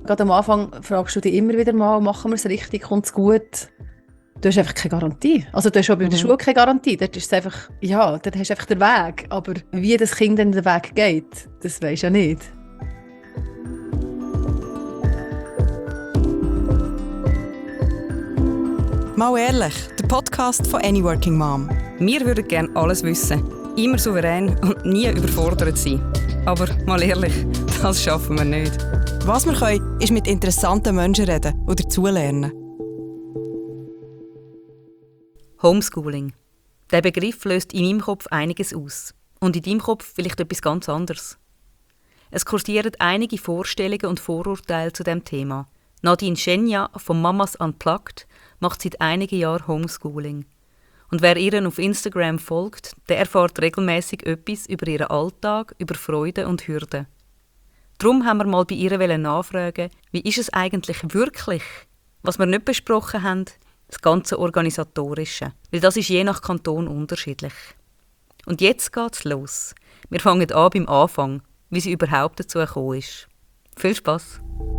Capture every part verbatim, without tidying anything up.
Gerade am Anfang fragst du dich immer wieder mal, machen wir es richtig, kommt es gut? Du hast einfach keine Garantie. Also du hast auch bei der Mhm. Schule keine Garantie. Dort ist es einfach, ja, dort hast du einfach den Weg. Aber wie das Kind dann den Weg geht, das weisst du ja nicht. Mal ehrlich, der Podcast von Any Working Mom. Wir würden gerne alles wissen, immer souverän und nie überfordert sein. Aber mal ehrlich, das schaffen wir nicht. Was wir können, ist mit interessanten Menschen reden und dazulernen. Homeschooling. Der Begriff löst in meinem Kopf einiges aus. Und in deinem Kopf vielleicht etwas ganz anderes. Es kursieren einige Vorstellungen und Vorurteile zu dem Thema. Nadine Schenja von Mamas Unplugged macht seit einigen Jahren Homeschooling. Und wer ihr auf Instagram folgt, der erfährt regelmäßig etwas über ihren Alltag, über Freuden und Hürden. Darum haben wir mal bei ihr nachfragen, wie ist es eigentlich wirklich? Was wir nicht besprochen haben, das ganze Organisatorische. Weil das ist je nach Kanton unterschiedlich. Und jetzt geht's los. Wir fangen an beim Anfang, wie sie überhaupt dazu gekommen ist. Viel Spass!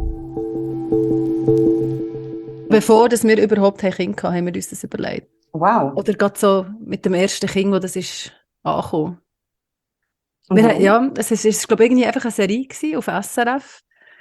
Bevor dass wir überhaupt ein Kind hatten, haben wir uns das überlegt. Wow. Oder gerade so mit dem ersten Kind, wo das ist angekommen. Und Wir, warum? ja, es ist, es ist glaube ich, irgendwie einfach eine Serie gewesen auf S R F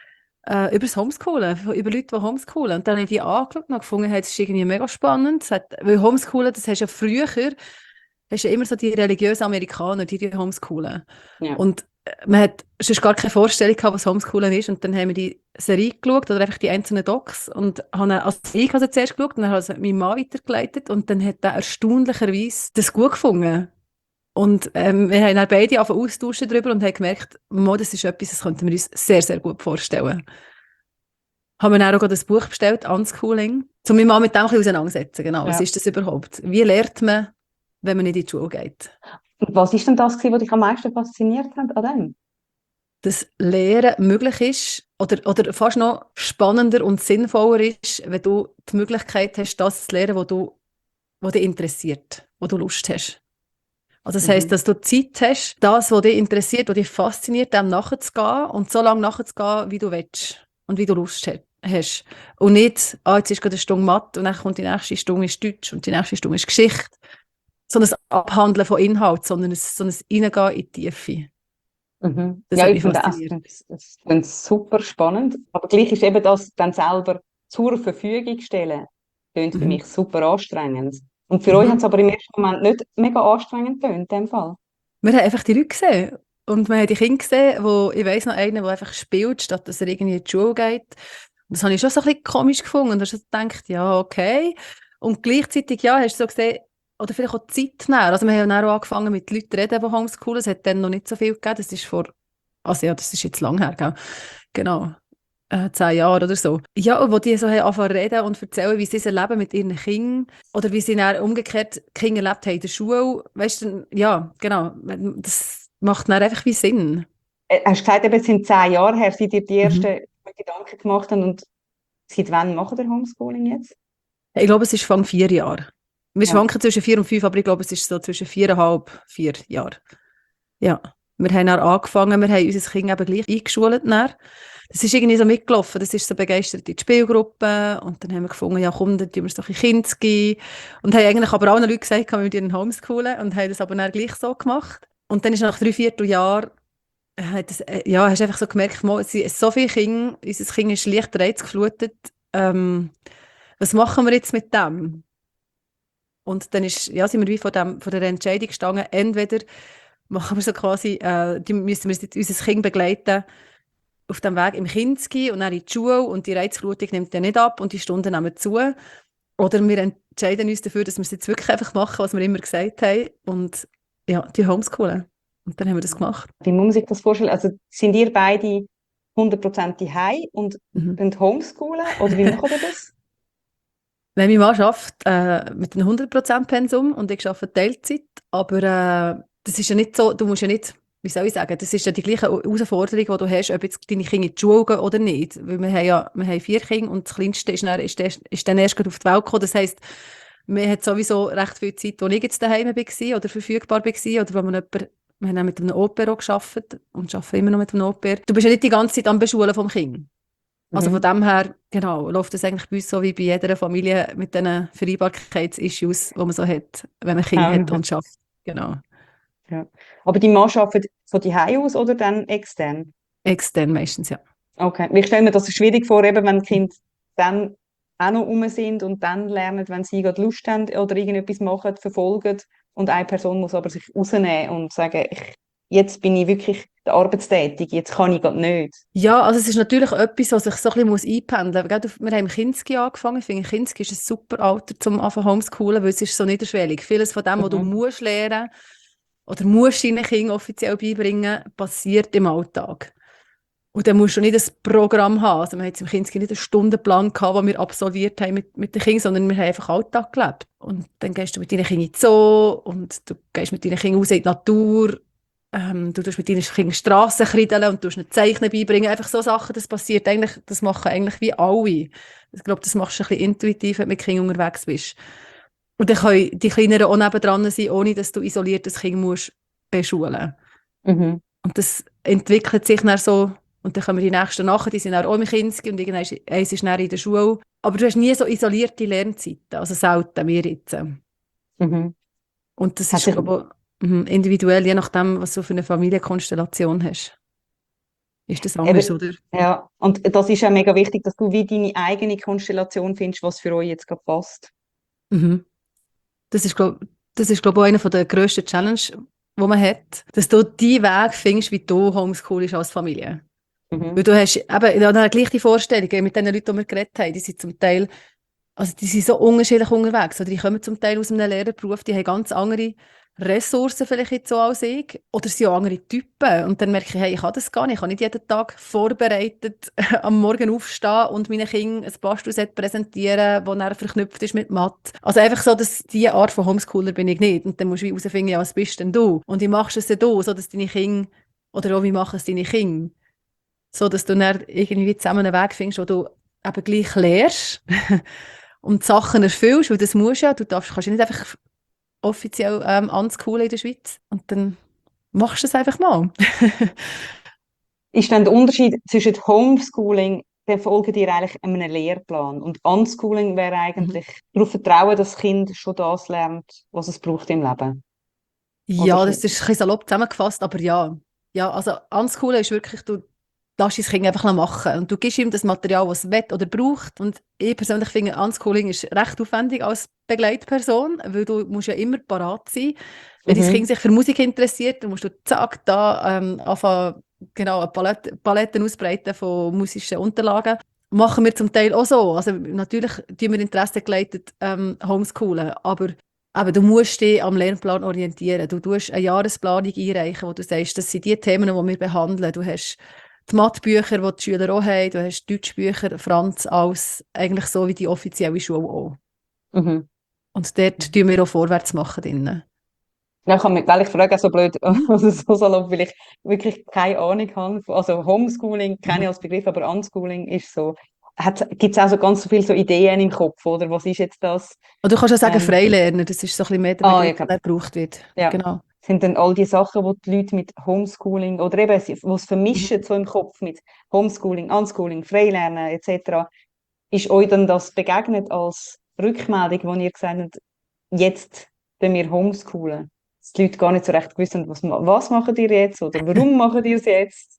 äh, über das Homeschoolen, über Leute, die homeschoolen. Und dann habe ich die angeschaut und gefunden, hey, das ist irgendwie mega spannend. Es hat, weil Homeschoolen, das hast du ja früher, hast du ja immer so die religiösen Amerikaner, die die homeschoolen. Ja. Und äh, man hat sonst gar keine Vorstellung gehabt, was Homeschoolen ist. Und dann haben wir die Serie geschaut, oder einfach die einzelnen Docs. Und haben dann, also ich habe sie zuerst geschaut, und dann habe ich meinen Mann weitergeleitet. Und dann hat er erstaunlicherweise das gut gefunden. Und ähm, wir haben dann beide angefangen austauschen darüber und haben gemerkt, Mo, das ist etwas, das könnten wir uns sehr, sehr gut vorstellen. Haben wir dann auch das Buch bestellt, Unschooling, um mich mal mit dem ein bisschen auseinandersetzen. Genau. Was Ja. ist das überhaupt? Wie lernt man, wenn man nicht in die Schule geht? Und was ist denn das, gewesen, was dich am meisten fasziniert hat an dem? Dass Lehren möglich ist oder, oder fast noch spannender und sinnvoller ist, wenn du die Möglichkeit hast, das zu lernen, was du, was dich interessiert, wo du Lust hast. Also das heisst, Mhm. dass du Zeit hast, das, was dich interessiert, was dich fasziniert, dem nachzugehen und so lange nachzugehen, wie du willst und wie du Lust he- hast. Und nicht, ah, jetzt ist gerade eine Stunde Mathe und dann kommt die nächste Stunde ist Deutsch und die nächste Stunde ist Geschichte. So ein Abhandeln von Inhalt, sondern ein, so ein Reingehen in die Tiefe. Mhm. Das Ja, hat ich mich finde das, fasziniert. das, das finde ich super spannend. Aber gleich ist eben das dann selber zur Verfügung stellen, klingt für Mhm. mich super anstrengend. Und für Mhm. euch hat es aber im ersten Moment nicht mega anstrengend getönt, in dem Fall. Wir haben einfach die Leute gesehen. Und wir haben die Kinder gesehen, wo, ich weiss noch, einen, der einfach spielt, statt dass er irgendwie in die Schule geht. Und das habe ich schon so ein bisschen komisch gefunden. Und da hast du gedacht, ja, okay. Und gleichzeitig, ja, hast du so gesehen, oder vielleicht auch zeitnah. Also wir haben dann auch angefangen mit Leuten zu reden, die homeschoolen. Es hat dann noch nicht so viel gegeben. Das ist vor, also ja, das ist jetzt lang her, gell? Genau. Äh, zehn Jahre oder so. Ja, und wo die so haben angefangen zu reden und erzählen, wie sie es erleben mit ihren Kindern oder wie sie dann umgekehrt die Kinder erlebt haben in der Schule. Weißt du, ja, genau. Das macht dann einfach wie Sinn. Äh, Hast du gesagt, eben, es sind zehn Jahre her, seit ihr die Mhm. ersten Gedanken gemacht habt und seit wann macht ihr Homeschooling jetzt? Ich glaube, es ist von vier Jahren. Wir Ja. schwanken zwischen vier und fünf, aber ich glaube, es ist so zwischen viereinhalb, vier Jahren. Ja. Wir haben dann angefangen, wir haben unser Kind eben gleich eingeschult. Dann. Das ist irgendwie so mitgelaufen. Das ist so begeistert in die Spielgruppe. Und dann haben wir gefunden, ja komm, dann tun wir es doch in Kinder geben. Und haben eigentlich aber allen Leuten gesagt, wir würden homeschoolen. Und haben das aber dann gleich so gemacht. Und dann ist nach drei Vierteljahren, hat das, äh, ja, hast du einfach so gemerkt, mal, es sind so viele Kinder, unser Kind ist leicht reizgeflutet. Ähm, was machen wir jetzt mit dem? Und dann ist, ja, sind wir wie von, dem, von der Entscheidung gestanden, entweder machen wir so quasi, äh, die müssen wir jetzt unser Kind begleiten auf dem Weg im Kinski und dann in die Schule und die Reizflutung nimmt dann nicht ab und die Stunden nehmen zu. Oder wir entscheiden uns dafür, dass wir es jetzt wirklich einfach machen, was wir immer gesagt haben und ja, die homeschoolen. Und dann haben wir das gemacht. Wie muss man sich das vorstellen? Also sind ihr beide hundert Prozent daheim und Mhm. könnt homeschoolen? Oder wie macht ihr das? Wenn mein Mann arbeitet äh, mit einem hundert Prozent Pensum und ich arbeite Teilzeit, aber äh, das ist ja nicht so, du musst ja nicht, wie soll ich sagen, das ist ja die gleiche Herausforderung, die du hast, ob jetzt deine Kinder in die Schule gehen oder nicht. Weil wir haben ja wir haben vier Kinder und das Kleinste ist dann, ist, dann- ist dann erst gerade auf die Welt gekommen. Das heisst, wir haben sowieso recht viel Zeit, wo ich jetzt daheim war oder verfügbar war oder wo man jemand, wir haben auch mit einem Au-pair auch gearbeitet und arbeiten immer noch mit einem Au-pair. Du bist ja nicht die ganze Zeit am Beschulen vom Kind. Also Mhm. von dem her, genau, läuft das eigentlich bei uns so wie bei jeder Familie mit diesen Vereinbarkeitsissues, die man so hat, wenn man Kinder Ah, hat mhm. und schafft. Genau. Ja. Aber die Mann arbeitet von die aus oder dann extern? Extern meistens, ja. Okay. Ich stelle mir das schwierig vor, eben, wenn die Kinder dann auch noch rum sind und dann lernen, wenn sie gerade Lust haben oder irgendetwas machen, verfolgen und eine Person muss aber sich rausnehmen und sagen, ich, jetzt bin ich wirklich arbeitstätig, jetzt kann ich gerade nicht. Ja, also es ist natürlich etwas, was sich so ein bisschen muss einpendeln muss. Gell, du- Wir haben im Kinski angefangen. Ich finde, Kinski ist ein super Alter zum Anfangen Homeschoolen, weil es ist so niederschwellig. Vieles von dem, was du Mhm. musst lernen oder musst deinen Kindern offiziell beibringen, passiert im Alltag. Und dann musst du nicht ein Programm haben. Also wir haben jetzt im Kinski nicht einen Stundenplan gehabt, den wir absolviert haben mit, mit den Kindern, sondern wir haben einfach Alltag gelebt. Und dann gehst du mit deinen Kindern in den Zoo und du gehst mit deinen Kindern raus in die Natur. Ähm, du tust mit deinen Kindern Strassen kreideln und tust ihnen Zeichnen beibringen. Einfach so Sachen, das passiert eigentlich, das machen eigentlich wie alle. Ich glaube, das machst du ein bisschen intuitiv, wenn du mit Kindern unterwegs bist. Und dann können die Kleineren auch nebendran sein, ohne dass du isoliert das Kind musst beschulen. Mhm. Und das entwickelt sich dann so, und dann kommen die Nächsten nachher, die sind dann auch im Kinski und irgendwann ist eins ist dann in der Schule. Aber du hast nie so isolierte Lernzeiten, also selten, wir jetzt. Mhm. Und das Hat ist, sich, glaube ich, mhm, individuell, je nachdem, was du für eine Familienkonstellation hast. Ist das anders, eben, oder? ja, und das ist ja mega wichtig, dass du wie deine eigene Konstellation findest, was für euch jetzt gerade passt. Mhm. Das ist, glaube das ist, glaub, auch einer der grössten Challenges, die man hat, dass du die Weg findest, wie du homeschoolst als Familie. Weil Mhm. du hast eben ja, dann gleich die Vorstellungen mit den Leuten, die wir geredet haben, die sind zum Teil, also die sind so unterschiedlich unterwegs. Oder die kommen zum Teil aus einem Lehrerberuf, die haben ganz andere Ressourcen vielleicht jetzt so als ich. Oder sie sind auch andere Typen. Und dann merke ich, hey, ich kann das gar nicht. Ich kann nicht jeden Tag vorbereitet am Morgen aufstehen und meinen Kindern ein Bastelset präsentieren, das dann verknüpft ist mit Mathe. Also einfach so, dass diese Art von Homeschooler bin ich nicht. Und dann musst du wie herausfinden, ja, was bist denn du? Und wie machst du es denn du, so dass deine Kinder, oder auch wie machen es deine Kinder? So dass du dann irgendwie zusammen einen Weg findest, wo du eben gleich lernst und die Sachen erfüllst, weil das musst du ja. Du darfst, kannst ja nicht einfach offiziell ähm, unschoolen in der Schweiz. Und dann machst du es einfach mal. Ist dann der Unterschied zwischen Homeschooling, dann folgt ihr eigentlich einem Lehrplan und Unschooling wäre Mhm. eigentlich darauf vertrauen, dass das Kind schon das lernt, was es braucht im Leben. Oder Ja, das schon? ist ein bisschen salopp zusammengefasst, aber ja. Ja, also unschoolen ist wirklich, du lässt dein Kind einfach machen und du gibst ihm das Material, was es will oder braucht. Und ich persönlich finde, Unschooling ist recht aufwendig als Begleitperson, weil du musst ja immer parat sein. Wenn dein Kind Mhm. sich für Musik interessiert, dann musst du zack, da ähm, anfangen, genau, eine Palette, Paletten ausbreiten von musischen Unterlagen. Machen wir zum Teil auch so. Also natürlich tun wir interessengeleitet ähm, homeschoolen, aber aber du musst dich am Lernplan orientieren. Du tust eine Jahresplanung einreichen, wo du sagst, das sind die Themen, die wir behandeln. Du hast die Mathebücher, die die Schüler auch haben. Du hast Deutschbücher, Franz, alles eigentlich so wie die offizielle Schule auch. Mhm. Und dort tun wir auch vorwärts machen drinnen. Ja, ich kann mich, weil ich frage, so blöd, Mhm. also so salopp, weil ich wirklich keine Ahnung habe. Also Homeschooling kenne Mhm. ich als Begriff, aber Unschooling ist so. Gibt es auch so ganz viele so Ideen im Kopf, oder? Was ist jetzt das? Und du kannst auch sagen Ähm, Freilerner, das ist so ein bisschen mehr der ah, ja, Begriff, klar. der gebraucht wird. Ja. Genau. Sind dann all die Sachen, wo die Leute mit Homeschooling oder eben, sie- wo es Mhm. vermischen so im Kopf mit Homeschooling, Unschooling, Freilernen et cetera. Ist euch dann das begegnet als Rückmeldung, wo ihr gesagt habt, jetzt wenn wir homeschoolen? Dass die Leute gar nicht so recht wissen, was, ma- was machen ihr jetzt oder warum machen ihr es jetzt?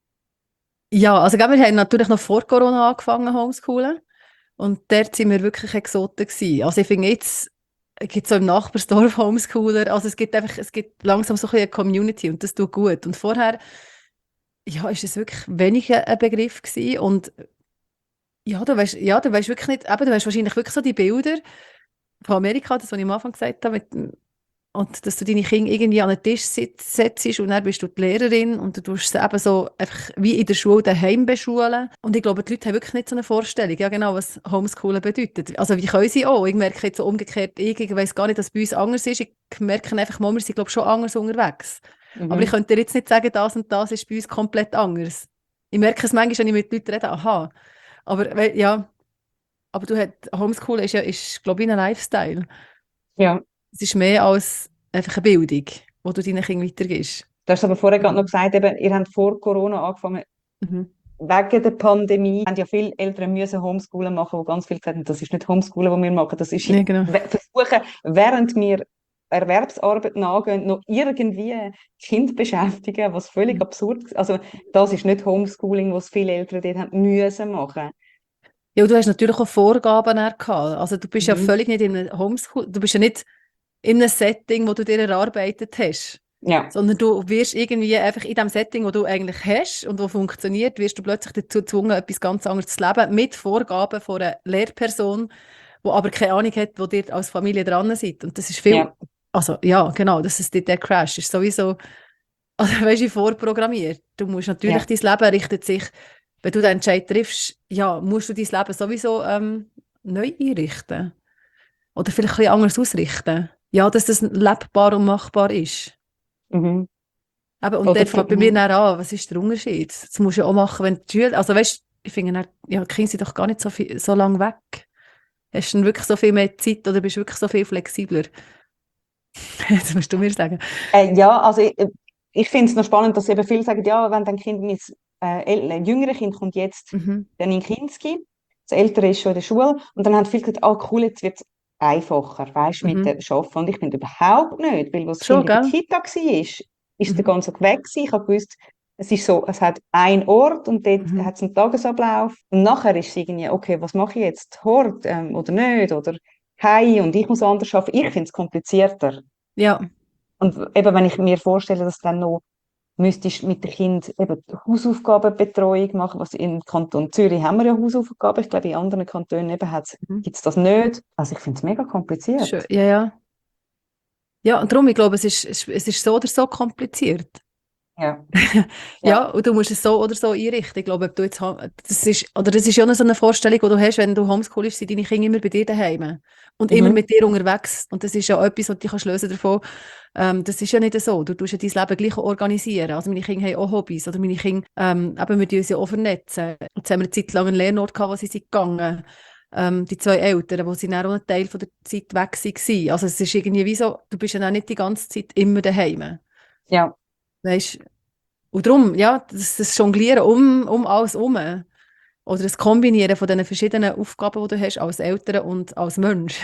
Ja, also gell, wir haben natürlich noch vor Corona angefangen homeschoolen. Und dort sind wir wirklich Exoten gewesen. Also ich finde jetzt, es gibt so im Nachbarsdorf Homeschooler, also es gibt einfach, es gibt langsam so ein bisschen eine Community und das tut gut. Und vorher, ja, ist es wirklich weniger ein Begriff gewesen und ja, du weißt, ja, du weißt wirklich nicht, eben, du weißt wahrscheinlich wirklich so die Bilder von Amerika, das, was ich am Anfang gesagt habe, mit, und dass du deine Kinder irgendwie an den Tisch sitz- setzt und dann bist du die Lehrerin und du tust sie eben so einfach wie in der Schule daheim beschulen. Und ich glaube, die Leute haben wirklich nicht so eine Vorstellung, ja genau, was Homeschoolen bedeutet. Also wie können sie auch? Ich merke jetzt so umgekehrt, ich, ich weiss gar nicht, dass es bei uns anders ist. Ich merke einfach mal, wir sind glaube ich schon anders unterwegs. Aber ich Mhm. könnte dir jetzt nicht sagen, das und das ist bei uns komplett anders. Ich merke es manchmal, wenn ich mit Leuten rede, aha. Aber we- ja, aber du hast, Homeschoolen ist ja, ist, glaube ich, ein Lifestyle. Ja, Es ist mehr als einfach eine Bildung, die du deinen Kindern weitergibst. du hast aber vorher gerade noch Mhm. gesagt, eben, ihr habt vor Corona angefangen. Mhm. wegen der Pandemie haben ja viele Eltern müssen Homeschoolen machen, wo ganz viel gesagt haben, das ist nicht Homeschoolen, was wir machen, das ist Ja, genau. we- versuchen, während wir Erwerbsarbeit nachgehen, noch irgendwie Kind beschäftigen, was völlig Mhm. absurd ist. Also das ist nicht Homeschooling, was viele Eltern dort haben müssen machen. Ja, und du hast natürlich auch Vorgaben dann gehabt. Also du bist ja Mhm. völlig nicht in einem Homeschool, du bist ja nicht in einem Setting, wo du dir erarbeitet hast, Ja, sondern du wirst irgendwie einfach in dem Setting, wo du eigentlich hast und wo funktioniert, wirst du plötzlich dazu gezwungen, etwas ganz anderes zu leben, mit Vorgaben von einer Lehrperson, die aber keine Ahnung hat, wo ihr als Familie dran seid. Und das ist viel, ja, also ja, genau, das ist der der Crash, ist sowieso, also weißt du, vorprogrammiert. Du musst natürlich, ja, dein Leben richtet sich, wenn du den Entscheid triffst, ja, musst du dein Leben sowieso ähm, neu einrichten. Oder vielleicht ein bisschen anders ausrichten. Ja, dass das lebbar und machbar ist. mhm. Eben, und Oder dort fängt bei mir mhm. dann an, was ist der Unterschied? Das musst du ja auch machen, wenn die Schüler, also weißt du, ich finde dann, ja, die Kinder sind doch gar nicht so, viel, so lange weg. Hast du dann wirklich so viel mehr Zeit oder bist du wirklich so viel flexibler? Das musst du mir sagen. Äh, ja, also ich, ich finde es noch spannend, dass eben viele sagen, ja, wenn dein Kind, mein äh, äl- äh, jüngere Kind kommt jetzt Mhm. dann in Kinski, das ältere ist schon in der Schule, und dann haben viele gesagt, ah cool, jetzt wird es einfacher, weißt du, mit Mhm. dem Arbeiten. Und ich finde überhaupt nicht, weil als das Schon, Kind in der gell? Kita war, ist, ist der Mhm. ganze Tag weg gewesen. Ich habe gewusst, es ist so, es hat einen Ort und dort Mhm. hat es einen Tagesablauf. Und nachher ist es irgendwie, okay, was mache ich jetzt? Hort ähm, oder nicht? Oder hey, und ich muss anders arbeiten. Ich finde es komplizierter. Ja, Und eben, wenn ich mir vorstelle, dass dann noch müsstest mit dem Kind eben die Hausaufgabenbetreuung machen, was im Kanton Zürich haben wir ja Hausaufgaben, ich glaube in anderen Kantonen eben mhm. gibt es das nicht. Also ich finde es mega Schön. kompliziert. Ja, ja. Ja, und darum, ich glaube, es ist, es es ist so oder so kompliziert. Ja, Ja, ja, und du musst es so oder so einrichten. Ich glaube, ob du jetzt, ho- das ist, oder das ist ja noch so eine Vorstellung, die du hast, wenn du homeschoolst, sind deine Kinder immer bei dir daheim und immer mhm. mit dir unterwegs. Und das ist ja etwas, was du dich lösen davon. Ähm, das ist ja nicht so. Du tust ja dein Leben gleich auch organisieren. Also meine Kinder haben auch Hobbys oder meine Kinder, ähm, eben, wir tun uns ja auch vernetzen. Jetzt haben wir eine Zeit lang einen Lernort gehabt, wo sie sind gegangen. Ähm, die zwei Eltern, wo sie dann auch einen Teil von der Zeit weg waren. Also es ist irgendwie wie so, du bist ja auch nicht die ganze Zeit immer daheim. Ja, Weißt, und darum, ja, das, das Jonglieren um, um alles herum. Oder das Kombinieren von diesen verschiedenen Aufgaben, die du hast als Eltern und als Mensch.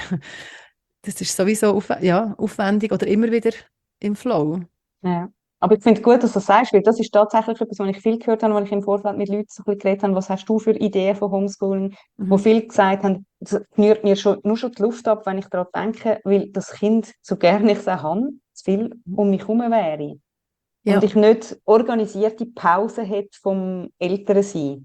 Das ist sowieso auf, ja, aufwendig oder immer wieder im Flow. ja. Aber ich finde es gut, dass du das sagst, weil das ist tatsächlich etwas, was ich viel gehört habe, wenn ich im Vorfeld mit Leuten so ein bisschen geredet habe, was hast du für Ideen von Homeschooling, wo Mhm. viele gesagt haben, es knurrt mir schon, nur schon die Luft ab, wenn ich daran denke, weil das Kind, so gerne ich es auch habe, zu viel um mich herum wäre. Und Ja, ich nicht organisierte Pause hätte vom Elternsein.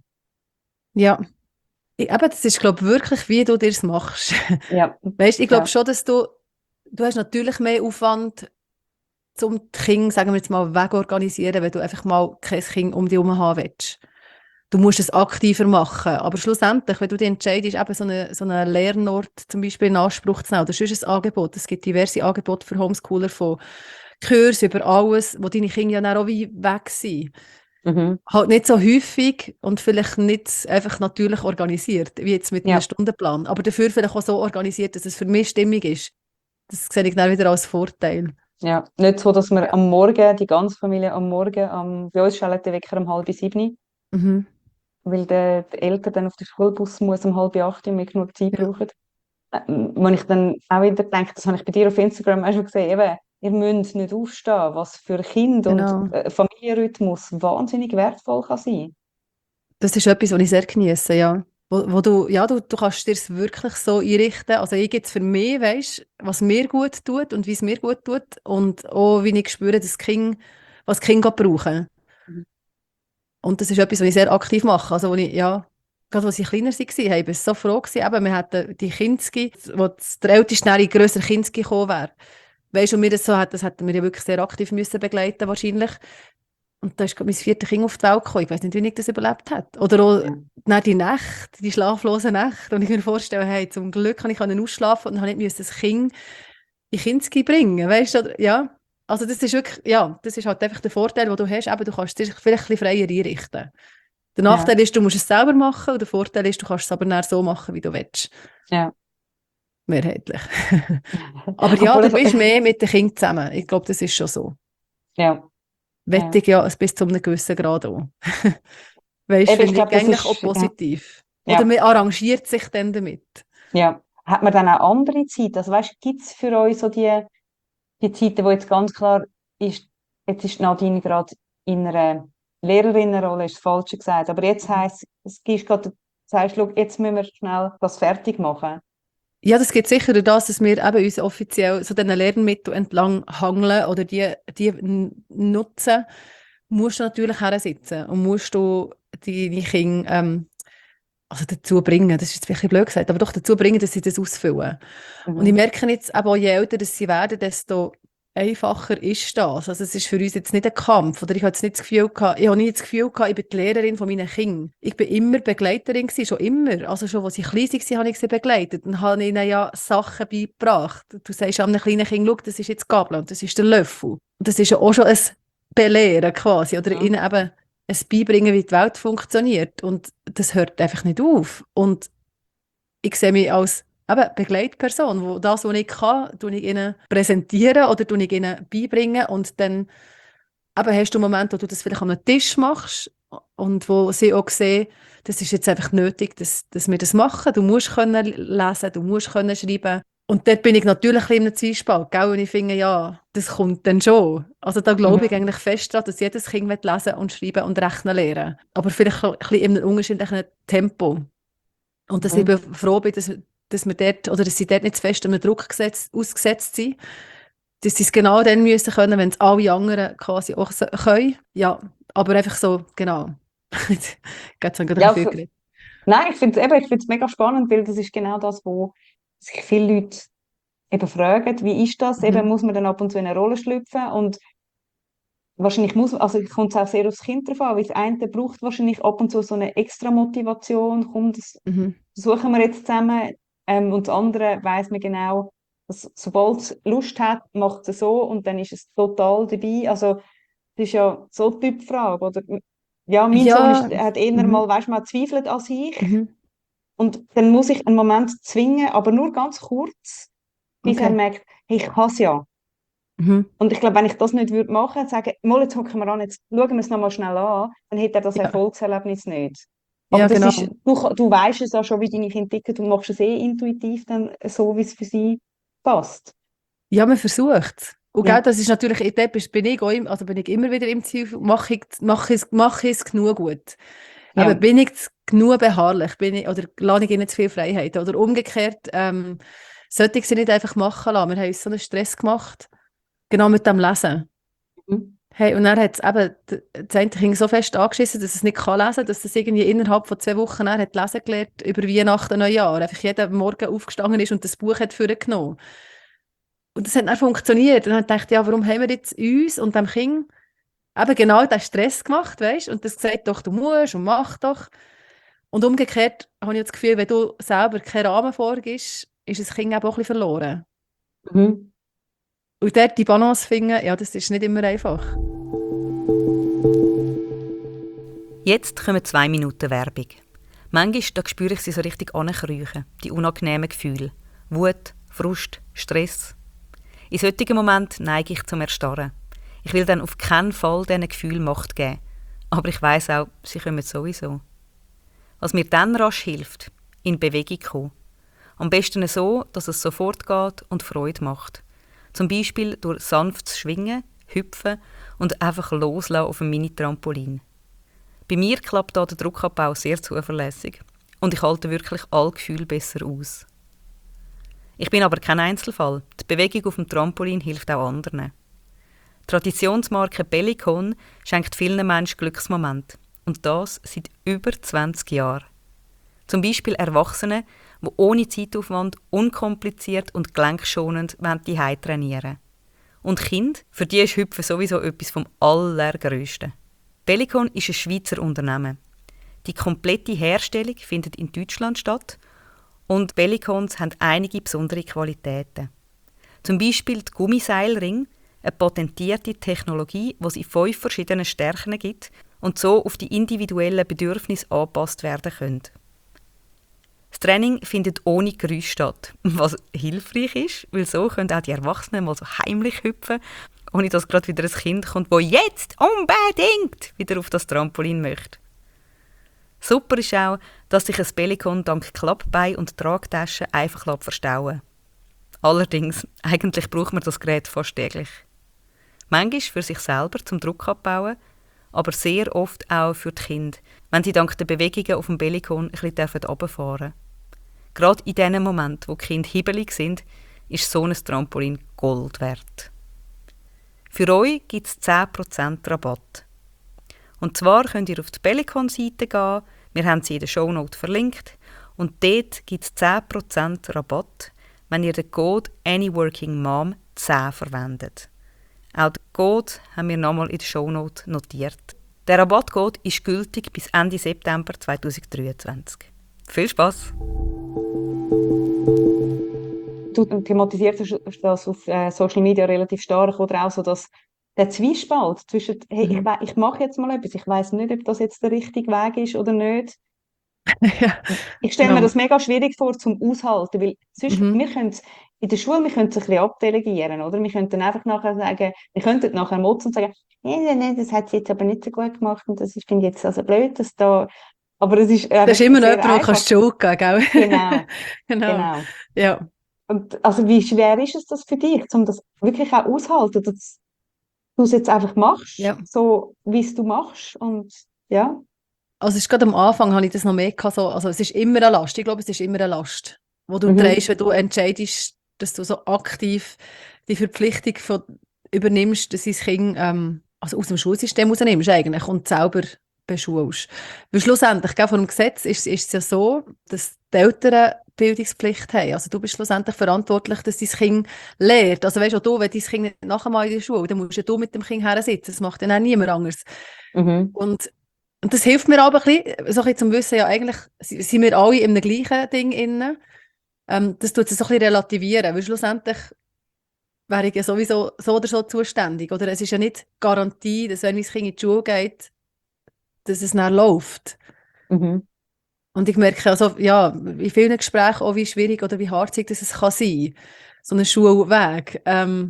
ja. Ich, eben, das ist, glaube ich, wirklich, wie du dir es machst. Ja, Weißt, ich glaube ja. schon, dass du, du hast natürlich mehr Aufwand, um die Kinder, sagen wir jetzt mal, wegorganisieren, wenn du einfach mal kein Kind um dich herum haben willst. Du musst es aktiver machen. Aber schlussendlich, wenn du dich entscheidest, eben so einen so einen Lernort zum Beispiel in Anspruch zu nehmen, oder sonst ein Angebot, es gibt diverse Angebote für Homeschooler von Kursen über alles, wo deine Kinder ja dann auch wie weg sind. Mhm. Halt nicht so häufig und vielleicht nicht einfach natürlich organisiert, wie jetzt mit einem Ja, Stundenplan, aber dafür vielleicht auch so organisiert, dass es für mich stimmig ist. Das sehe ich dann wieder als Vorteil. ja. Nicht so, dass wir Ja. am Morgen, die ganze Familie am Morgen, am, bei uns schaltet der Wecker um halb sieben, Mhm. weil der, der Eltern dann auf den Schulbus muss um halb acht und wir genug Zeit Ja. brauchen. Äh, Wenn ich dann auch wieder denke, das habe ich bei dir auf Instagram auch schon gesehen, eben, ihr müsst nicht aufstehen, was für Kind und Genau. äh, Familienrhythmus wahnsinnig wertvoll kann sein. Das ist etwas, was ich sehr genieße, ja. Wo, wo du, ja, du, du kannst dir es wirklich so einrichten. Also ich jetzt für mich, weißt, was mir gut tut und wie es mir gut tut und auch, wie ich spüre, dass Kind, was die Kinder brauchen. Mhm. Und das ist etwas, was ich sehr aktiv mache. Also, wo ich, ja, gerade als ich kleiner war, ich war so froh gewesen, eben, wir hatten die Kinski, wo das- der älteste dann in grösser Kinski gekommen wäre. Weißt du, und wir das so hat, das hätten wir ja wirklich sehr aktiv müssen begleiten wahrscheinlich. Und da ist gerade mein viertes Kind auf die Welt gekommen. Ich weiß nicht, wie ich das überlebt hat. Oder auch Ja. dann die Nächte, die schlaflosen Nächte. Und ich kann mir vorstellen, hey, zum Glück kann ich ausschlafen und habe nicht müssen das Kind in Kinski bringen. Weißt du, oder- ja. Also das ist wirklich, ja, das ist halt einfach der Vorteil, den du hast. Eben, du kannst es dir vielleicht ein bisschen freier einrichten. Der Ja, Nachteil ist, du musst es selber machen und der Vorteil ist, du kannst es aber dann so machen, wie du willst. ja. Mehrheitlich. Aber ja, Obwohl du es, bist mehr mit den Kindern zusammen. Ich glaube, das ist schon so. ja, ja. Wettig ja bis zu einem gewissen Grad auch. Weißt du, Eben, ich finde ich glaub, das eigentlich ist- auch positiv. Ja. Oder man arrangiert sich dann damit. Ja. Hat man dann auch andere Zeiten? Also weißt, gibt es für euch so die, die Zeiten, wo jetzt ganz klar ist, jetzt ist Nadine gerade in einer Lehrerinnenrolle, ist das Falsche gesagt, aber jetzt heisst es, gibst gerade, sagst du, jetzt müssen wir schnell das fertig machen. Ja, das geht sicher durch das, dass wir eben uns offiziell so diesen Lehrmitteln entlang hangeln oder die, die n- nutzen, musst du natürlich hersitzen und musst du deine Kinder ähm, also dazu bringen, das ist jetzt ein bisschen blöd gesagt, aber doch dazu bringen, dass sie das ausfüllen. Mhm. Und ich merke jetzt eben auch, je älter dass sie werden, desto einfacher ist das. Also es ist für uns jetzt nicht ein Kampf. Oder ich habe jetzt nicht das Gefühl gehabt, ich habe nie das Gefühl gehabt, ich bin die Lehrerin von meinen Kindern. Ich bin immer Begleiterin gewesen, schon immer. Also schon, als sie klein waren, habe ich sie begleitet und habe ihnen ja Sachen beigebracht. Du sagst einem kleinen Kind, schau, das ist jetzt die Gabel und das ist der Löffel. Und das ist ja auch schon ein Belehren quasi. Oder Ja. ihnen eben ein Beibringen, wie die Welt funktioniert. Und das hört einfach nicht auf. Und ich sehe mich als eben Begleitperson, wo das, was ich kann, tue ich ihnen präsentieren oder tue ich ihnen beibringen und dann eben hast du einen Moment, wo du das vielleicht an einem Tisch machst und wo sie auch sehen, das ist jetzt einfach nötig, dass, dass wir das machen. Du musst können lesen, du musst können schreiben. Und dort bin ich natürlich ein bisschen in einem Zwiespalt, gell? Und ich finde, ja, das kommt dann schon. Also da glaube Mhm. ich eigentlich fest daran, dass jedes Kind lesen und schreiben und rechnen lernen. Aber vielleicht ein bisschen in einem unterschiedlichen Tempo. Und dass Mhm. ich eben froh bin, dass, dass, wir dort, oder dass sie dort nicht zu fest unter Druck gesetzt, ausgesetzt sind. Dass sie es genau dann müssen können, wenn es alle anderen quasi auch so können. Ja, aber einfach so, genau. Jetzt habe ich gerade Ja, viel für- geredet. Nein, ich finde es mega spannend, weil das ist genau das, wo sich viele Leute eben fragen, wie ist das? Mhm. Eben, muss man dann ab und zu in eine Rolle schlüpfen? Und wahrscheinlich muss, also kommt es auch sehr aufs Kind drauf an, weil das eine braucht wahrscheinlich ab und zu so eine extra Motivation, komm, das Mhm. suchen wir jetzt zusammen. Ähm, und das andere weiss man genau, dass sobald es Lust hat, macht es so und dann ist es total dabei. Also das ist ja so eine Typfrage, oder? Ja, mein Sohn Ja, ist, hat eher mhm. mal, weißt du, mal zweifelt an sich. Mhm. Und dann muss ich einen Moment zwingen, aber nur ganz kurz, bis er Okay. merkt, hey, ich kann es ja. Mhm. Und ich glaube, wenn ich das nicht würde machen würde, sagen, mal, jetzt hocken wir an, jetzt schauen wir es nochmal schnell an, dann hätte er das Ja. Erfolgserlebnis nicht. Aber Ja, das genau. ist, du, du weißt es ja schon, wie deine Kinder ticken, du machst es eh intuitiv dann so, wie es für sie passt. Ja, man versucht es. Und Ja. gell, das ist natürlich, in dem bin ich, auch im, also bin ich immer wieder im Ziel, mache ich, mache ich, mache ich es genug gut. Ja. Aber bin ich z- genug beharrlich? Bin ich, oder lasse ich ihnen zu viel Freiheit? Oder umgekehrt, ähm, sollte ich sie nicht einfach machen lassen? Wir haben uns so einen Stress gemacht, genau mit dem Lesen. Mhm. Hey, und dann hat es eben d- das eine Kind so fest angeschissen, dass es nicht kann lesen kann, dass es irgendwie innerhalb von zwei Wochen er hat lesen gelernt über Weihnachten, Neujahr. Einfach jeden Morgen aufgestanden ist und das Buch hat vorgenommen. Und das hat dann funktioniert. Und dann dachte ich, ja, warum haben wir jetzt uns und dem Kind eben genau diesen Stress gemacht, weißt? Und das gesagt, doch, du musst und mach doch. Und umgekehrt habe ich das Gefühl, wenn du selber keinen Rahmen vorgibst, ist das Kind eben auch ein bisschen verloren. Mhm. Und dort die Balance finden, ja, das ist nicht immer einfach. Jetzt kommen zwei Minuten Werbung. Manchmal da spüre ich sie so richtig ankräuchen, die unangenehmen Gefühle. Wut, Frust, Stress. In solchen Momenten neige ich zum Erstarren. Ich will dann auf keinen Fall diesen Gefühlen Macht geben. Aber ich weiss auch, sie kommen sowieso. Was mir dann rasch hilft, in Bewegung kommen. Am besten so, dass es sofort geht und Freude macht. Zum Beispiel durch sanftes Schwingen, Hüpfen und einfach loslassen auf einem Mini-Trampolin. Bei mir klappt da der Druckabbau sehr zuverlässig und ich halte wirklich alle Gefühle besser aus. Ich bin aber kein Einzelfall. Die Bewegung auf dem Trampolin hilft auch anderen. Die Traditionsmarke Bellicon schenkt vielen Menschen Glücksmomente. Und das seit über zwanzig Jahren. Zum Beispiel Erwachsene, die ohne Zeitaufwand, unkompliziert und gelenkschonend die Hause trainieren. Und Kinder, für die ist Hüpfen sowieso etwas vom Allergrößten. Bellicon ist ein Schweizer Unternehmen. Die komplette Herstellung findet in Deutschland statt und Bellicons haben einige besondere Qualitäten. Zum Beispiel die Gummiseilring, eine patentierte Technologie, die es in fünf verschiedenen Stärken gibt und so auf die individuellen Bedürfnisse angepasst werden können. Das Training findet ohne Geräusch statt, was hilfreich ist, weil so können auch die Erwachsenen mal so heimlich hüpfen, ohne dass gerade wieder ein Kind kommt, das jetzt unbedingt wieder auf das Trampolin möchte. Super ist auch, dass sich ein Bellicon dank Klappbein und Tragtaschen einfach verstauen lässt. Allerdings, eigentlich braucht man das Gerät fast täglich. Manchmal für sich selber zum Druck abbauen, aber sehr oft auch für die Kinder, wenn sie dank der Bewegungen auf dem Bellicon ein bisschen runterfahren dürfen. Gerade in den Momenten, wo die Kinder hibbelig sind, ist so ein Trampolin Gold wert. Für euch gibt es zehn Prozent Rabatt. Und zwar könnt ihr auf die Bellicon-Seite gehen, wir haben sie in der Shownote verlinkt, und dort gibt es zehn Prozent Rabatt, wenn ihr den Code AnyWorkingMom zehn verwendet. Auch den Code haben wir nochmal in der Shownote notiert. Der Rabattcode ist gültig bis Ende September zweitausenddreiundzwanzig. Viel Spass! Du thematisierst das auf äh, Social Media relativ stark, oder auch so, dass der Zwiespalt zwischen, hey, ich, we- ich mache jetzt mal etwas, ich weiß nicht, ob das jetzt der richtige Weg ist oder nicht. Ja, Ich stelle mir genau. das mega schwierig vor zum Aushalten, weil sonst, Mhm. wir können in der Schule, wir können es ein bisschen abdelegieren, oder? Wir könnten einfach nachher sagen, wir könnten nachher motzen und sagen, nee, nee, nee, das hat sie jetzt aber nicht so gut gemacht und das ist, finde ich jetzt also blöd, dass da, aber es ist Da einfach ist immer noch sehr jemand, der einfach. kannst die Schuld geben, gell? Genau, Genau. genau. Ja. Und also wie schwer ist es das für dich, um das wirklich auch auszuhalten, dass du es jetzt einfach machst, Ja. so wie es du machst und ja. Also es ist gerade am Anfang habe ich das noch mehr gehabt, so, also es ist immer eine Last. Ich glaube, es ist immer eine Last, wo du Mhm. trägst, wenn du entscheidest, dass du so aktiv die Verpflichtung von, übernimmst, dass dein Kind ähm, also aus dem Schulsystem rausnimmst eigentlich und selber beschulst. Weil schlussendlich, gell, vor dem Gesetz ist, ist es ja so, dass die Eltern Bildungspflicht haben. Also du bist schlussendlich verantwortlich, dass dein Kind lernt. Also weißt du, auch du, wenn dein Kind nicht nachher mal in der Schule, dann musst ja du mit dem Kind her sitzen. Das macht dann auch niemand anderes. Mhm. Und Und das hilft mir aber ein bisschen, so ein bisschen zum Wissen, ja, eigentlich si- sind wir alle in einem gleichen Ding inne. Ähm, das tut es so ein bisschen relativieren, weil schlussendlich wäre ich ja sowieso so oder so zuständig. Oder es ist ja nicht Garantie, dass wenn mein Kind in die Schule geht, dass es dann läuft. Mhm. Und ich merke also, ja, in vielen Gesprächen auch, wie schwierig oder wie harzig das es kann sein, so ein Schulweg. Ähm,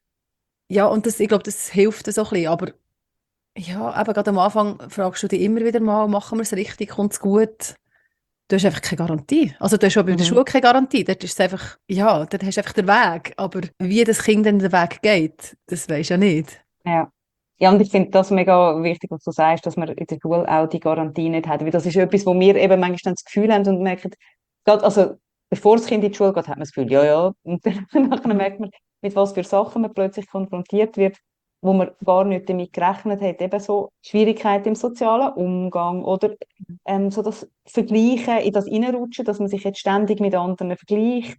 ja, und das, ich glaube, das hilft so ein bisschen, aber ja, eben gerade am Anfang fragst du dich immer wieder mal, machen wir es richtig, kommt es gut? Du hast einfach keine Garantie. Also du hast auch bei der Mhm. Schule keine Garantie. Dort ist es einfach, ja, dort hast du einfach den Weg. Aber wie das Kind dann den Weg geht, das weisst du ja nicht. Ja. Ja, und ich finde das mega wichtig, was du sagst, dass man in der Schule auch die Garantie nicht hat. Weil das ist etwas, wo wir eben manchmal dann das Gefühl haben und merken, gerade, also bevor das Kind in die Schule geht, hat man das Gefühl, ja, ja. Und dann nachher merkt man, mit was für Sachen man plötzlich konfrontiert wird, wo man gar nicht damit gerechnet hat. Eben so Schwierigkeiten im sozialen Umgang oder ähm, so das Vergleichen, in das Reinrutschen, dass man sich jetzt ständig mit anderen vergleicht,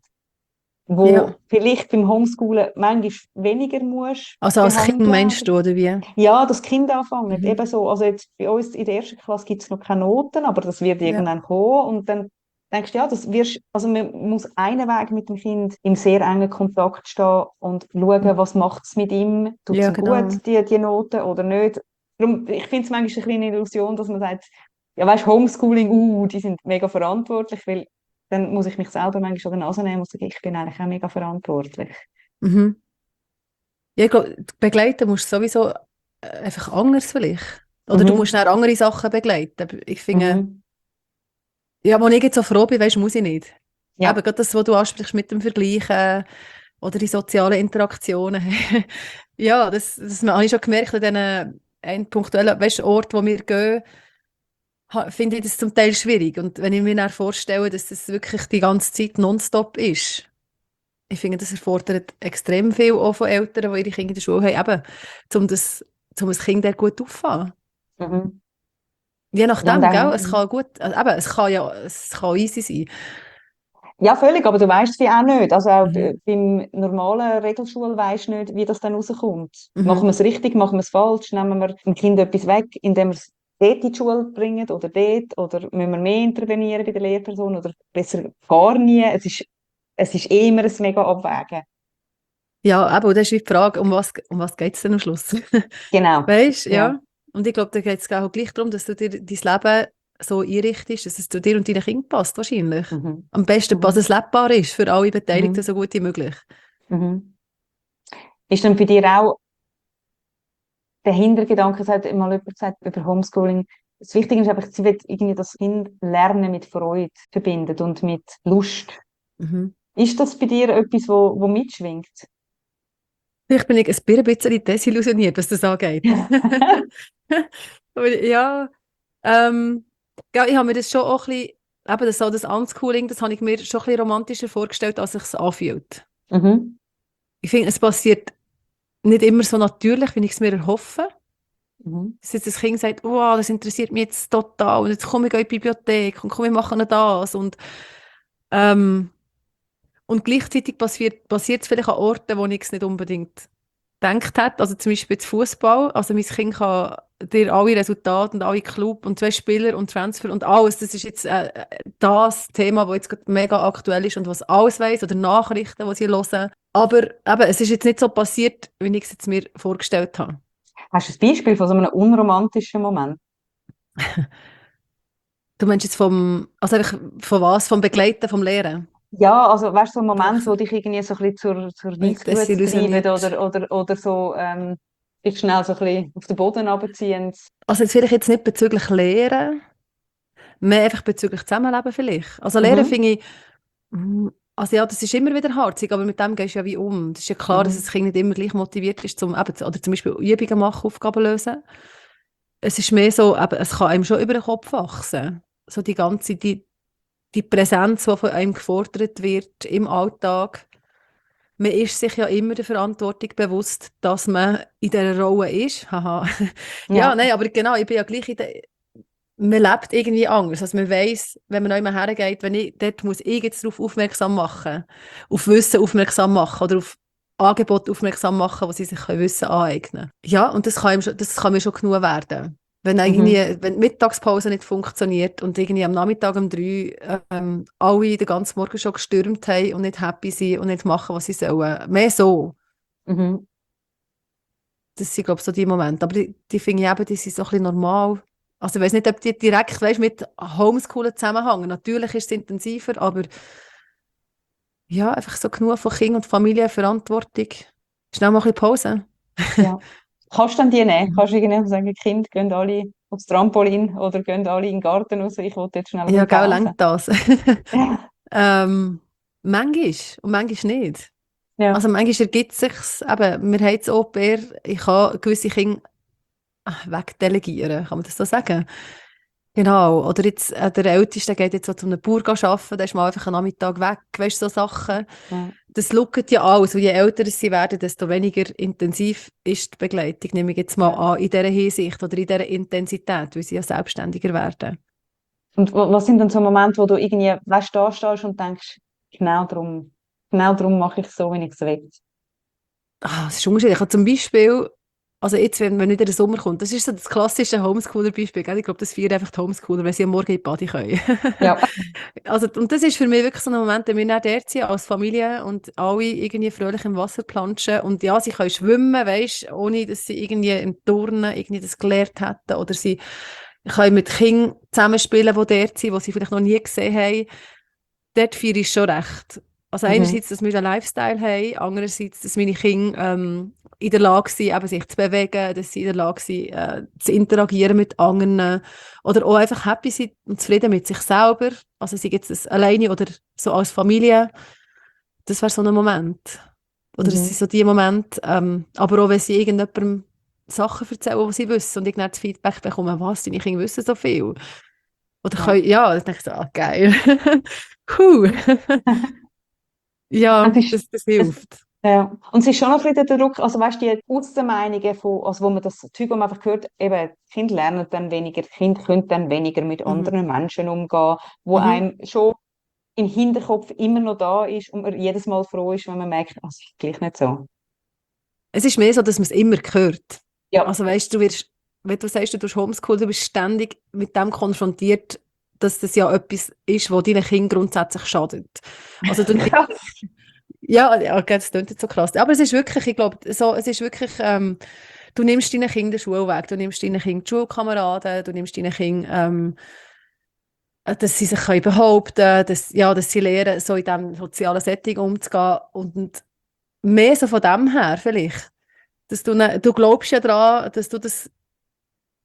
wo Ja. vielleicht beim Homeschoolen manchmal weniger musst Also als Kind behandeln. meinst du, oder wie? Ja, das Kind anfangen. Mhm. Eben so. Also jetzt bei uns in der ersten Klasse gibt es noch keine Noten, aber das wird Ja. irgendwann kommen. Und dann denkst du, ja, das wirst, also man muss einen Weg mit dem Kind in sehr engen Kontakt stehen und schauen, was macht es mit ihm, tut es Ja, ihm genau. gut, die, die Noten oder nicht. Darum, ich finde es manchmal eine kleine Illusion, dass man sagt, ja weißt, Homeschooling, uh, die sind mega verantwortlich, weil dann muss ich mich selber manchmal an die Nase nehmen und sagen, ich bin eigentlich auch mega verantwortlich. Mhm. Ja, ich glaube, begleiten musst du sowieso äh, einfach anders vielleicht. Oder du Mhm. musst dann andere Sachen begleiten. Aber ich finde, Mhm. ja, wo ich jetzt so froh bin, weißt, muss ich nicht. Ja. Eben gerade das, was du ansprichst mit dem Vergleichen oder die sozialen Interaktionen. Ja, das, das habe ich schon gemerkt an diesen ein punktuellen, weißt, Orten, wo wir gehen, ha- finde ich das zum Teil schwierig. Und wenn ich mir dann vorstelle, dass das wirklich die ganze Zeit nonstop ist, ich finde, das erfordert extrem viel auch von Eltern, die ihre Kinder in der Schule haben, eben, um das, um das Kind dort gut aufzufangen. Mhm. Je Ja, und nachdem, gell? Es dann, kann gut, also eben, es kann ja, es kann easy sein. ja, völlig, aber du weißt es ja auch nicht. Also auch Mhm. b- beim normalen Regelschul weisst du nicht, wie das dann rauskommt. Machen Mhm. wir es richtig, machen wir es falsch, nehmen wir dem Kind etwas weg, indem wir es dort in die Schule bringen oder dort, oder müssen wir mehr intervenieren bei der Lehrperson oder besser gar nie. Es ist, es ist eh immer ein mega Abwägen. Ja, aber das ist die Frage, um was, um was geht es denn am Schluss? Genau, Weißt du, ja. ja. Und ich glaube, da geht es auch gleich darum, dass du dir dein Leben so einrichtest, dass es zu dir und deinen Kindern passt, wahrscheinlich. Mhm. Am besten, dass Mhm. es lebbar ist, für alle Beteiligten Mhm. so gut wie möglich. Mhm. Ist dann für dich auch der Hintergedanke, es hat mal jemand gesagt über Homeschooling, das Wichtige ist einfach, sie will irgendwie das Kind Lernen mit Freude verbindet und mit Lust. Mhm. Ist das bei dir etwas, wo, wo mitschwingt? Vielleicht bin ich ein bisschen desillusioniert, was das angeht. Aber ja, ähm, ja, ich habe mir das schon auch ein bisschen, eben das, so das Unschooling, das habe ich mir schon ein bisschen romantischer vorgestellt, als es sich anfühlt. Mhm. Ich finde, es passiert nicht immer so natürlich, wie ich es mir erhoffe. Mhm. Dass jetzt das Kind sagt, wow, das interessiert mich jetzt total und jetzt komme ich in die Bibliothek und komm, wir machen noch das und ähm, und gleichzeitig passiert passiert es vielleicht an Orten, wo ich es nicht unbedingt gedacht hätte. Also zum Beispiel jetzt Fußball. Also mein Kind kann dir alle Resultate und alle Club und zwei Spieler und Transfer und alles. Das ist jetzt äh, das Thema, das jetzt gerade mega aktuell ist und was alles weiss oder Nachrichten, die sie hören. Aber eben, es ist jetzt nicht so passiert, wie ich es jetzt mir vorgestellt habe. Hast du ein Beispiel von so einem unromantischen Moment? Du meinst jetzt vom, also einfach von was? Vom Begleiten, vom Lehren? Ja, also weißt du, so ein Moment, Doch, wo dich irgendwie so ein bisschen zur, zur nicht Weissglut treiben desillusioniert. oder, oder, oder so ähm, dich schnell so ein bisschen auf den Boden runterziehen. Also jetzt vielleicht jetzt nicht bezüglich Lehren, mehr einfach bezüglich Zusammenleben vielleicht. Also Lehren Mhm. finde ich, mm, also ja, das ist immer wieder harzig, aber mit dem gehst du ja wie um. Es ist ja klar, dass Mhm. das Kind nicht immer gleich motiviert ist, zum, eben, oder zum Beispiel Übungen machen, Aufgaben lösen. Es ist mehr so, eben, es kann einem schon über den Kopf wachsen. So die ganze, die, die Präsenz, die von einem gefordert wird im Alltag. Man ist sich ja immer der Verantwortung bewusst, dass man in dieser Rolle ist. Haha. Ja, Ja. nein, aber genau, ich bin ja gleich in der, man lebt irgendwie anders. Also man weiss, wenn man noch immer hergeht, wenn ich, dort muss ich jetzt darauf aufmerksam machen, auf Wissen aufmerksam machen oder auf Angebote aufmerksam machen, wo sie sich können Wissen aneignen können. Ja, und das kann, ihm schon, das kann mir schon genug werden. Wenn, irgendwie, Mhm. wenn die Mittagspause nicht funktioniert und irgendwie am Nachmittag um drei ähm, alle den ganzen Morgen schon gestürmt haben und nicht happy sind und nicht machen, was sie sollen. Mehr so. Mhm. Das sind, glaube ich, so die Momente. Aber die, die finde ich eben, die sind so ein bisschen normal. Also ich weiß nicht, ob die direkt weißt, mit Homeschoolen zusammenhängen. Natürlich ist es intensiver, aber ja, einfach so genug von Kind und Familie, Verantwortung. Schnell mal ein bisschen Pause. Ja. Kannst du dann die nehmen? Mhm. Kannst du irgendwie sagen, die Kinder gehen alle aufs Trampolin oder gehen alle in den Garten raus, ich will jetzt schnell ein Ja, bisschen genau, Pause. längt das. Ja. ähm, manchmal und manchmal nicht. Ja. Also manchmal ergibt es sich eben, wir haben das Au-pair, ich kann gewisse Kinder ach, wegdelegieren, kann man das so sagen? Genau, oder jetzt äh, der Älteste geht jetzt so zu einem Bauer arbeiten, der ist mal einfach einen Nachmittag weg, weißt du, so Sachen. Ja. Das schaut ja alles, und je älter sie werden, desto weniger intensiv ist die Begleitung, nehme ich jetzt mal an, in dieser Hinsicht oder in dieser Intensität, weil sie ja selbstständiger werden. Und wa- was sind dann so Momente, wo du irgendwie, weißt, da stehst und denkst, genau darum, genau darum mache ich es so, wie ich es will? Ah, es ist unterschiedlich. Ich habe zum Beispiel, also jetzt, wenn, wenn wieder der Sommer kommt, das ist so das klassische Homeschooler-Beispiel, gell? Ich glaube, das feiern einfach die Homeschooler, wenn sie am Morgen in die Body können. Ja. Also, und das ist für mich wirklich so ein Moment, wenn wir dann dort sind, als Familie und alle irgendwie fröhlich im Wasser planschen und ja, sie können schwimmen, weißt, ohne dass sie irgendwie im Turnen irgendwie das gelernt hätten oder sie können mit Kindern zusammenspielen, die dort sind, die sie vielleicht noch nie gesehen haben. Dort feiere ich schon recht. Also Mhm. einerseits, dass wir einen Lifestyle haben, andererseits, dass meine Kinder ähm, in der Lage sind, eben sich zu bewegen, dass sie in der Lage sind, äh, zu interagieren mit anderen oder auch einfach happy sind und zufrieden mit sich selber. Also sei jetzt das alleine oder so als Familie. Das wäre so ein Moment. Oder es sind Mhm. so die Momente, ähm, aber auch wenn sie irgendjemandem Sachen erzählen, die sie wissen und ich dann das Feedback bekomme, was, deine Kinder wissen so viel. Oder Ja. können, ja, dann denke ich so, ah, geil. Cool. Es Ja, ist, das, das es, hilft. ja. Und es ist schon noch ein bisschen der Druck, also weißt du, die Außenmeinungen von, also wo man das Zeug, wo man einfach hört, eben, Kinder lernen dann weniger, Kinder können dann weniger mit Mhm. anderen Menschen umgehen, wo Mhm. einem schon im Hinterkopf immer noch da ist und man jedes Mal froh ist, wenn man merkt, oh, es ist gleich nicht so. Es ist mehr so, dass man es immer hört. Ja. Also weißt du, wirst, wenn du sagst, du tust Homeschool, du bist ständig mit dem konfrontiert, dass das ja etwas ist, was deinen Kindern grundsätzlich schadet. Also du, Krass. ja, ja, okay, das klingt jetzt so krass. Aber es ist wirklich, ich glaube, so, es ist wirklich, ähm, du nimmst deinen Kindern den Schulweg, du nimmst deinen Kindern die Schulkameraden, du nimmst deinen Kindern, ähm, dass sie sich können behaupten können, dass, ja, dass sie lernen, so in diesem sozialen Setting umzugehen. Und mehr so von dem her vielleicht. Dass du, ne, du glaubst ja daran, dass du das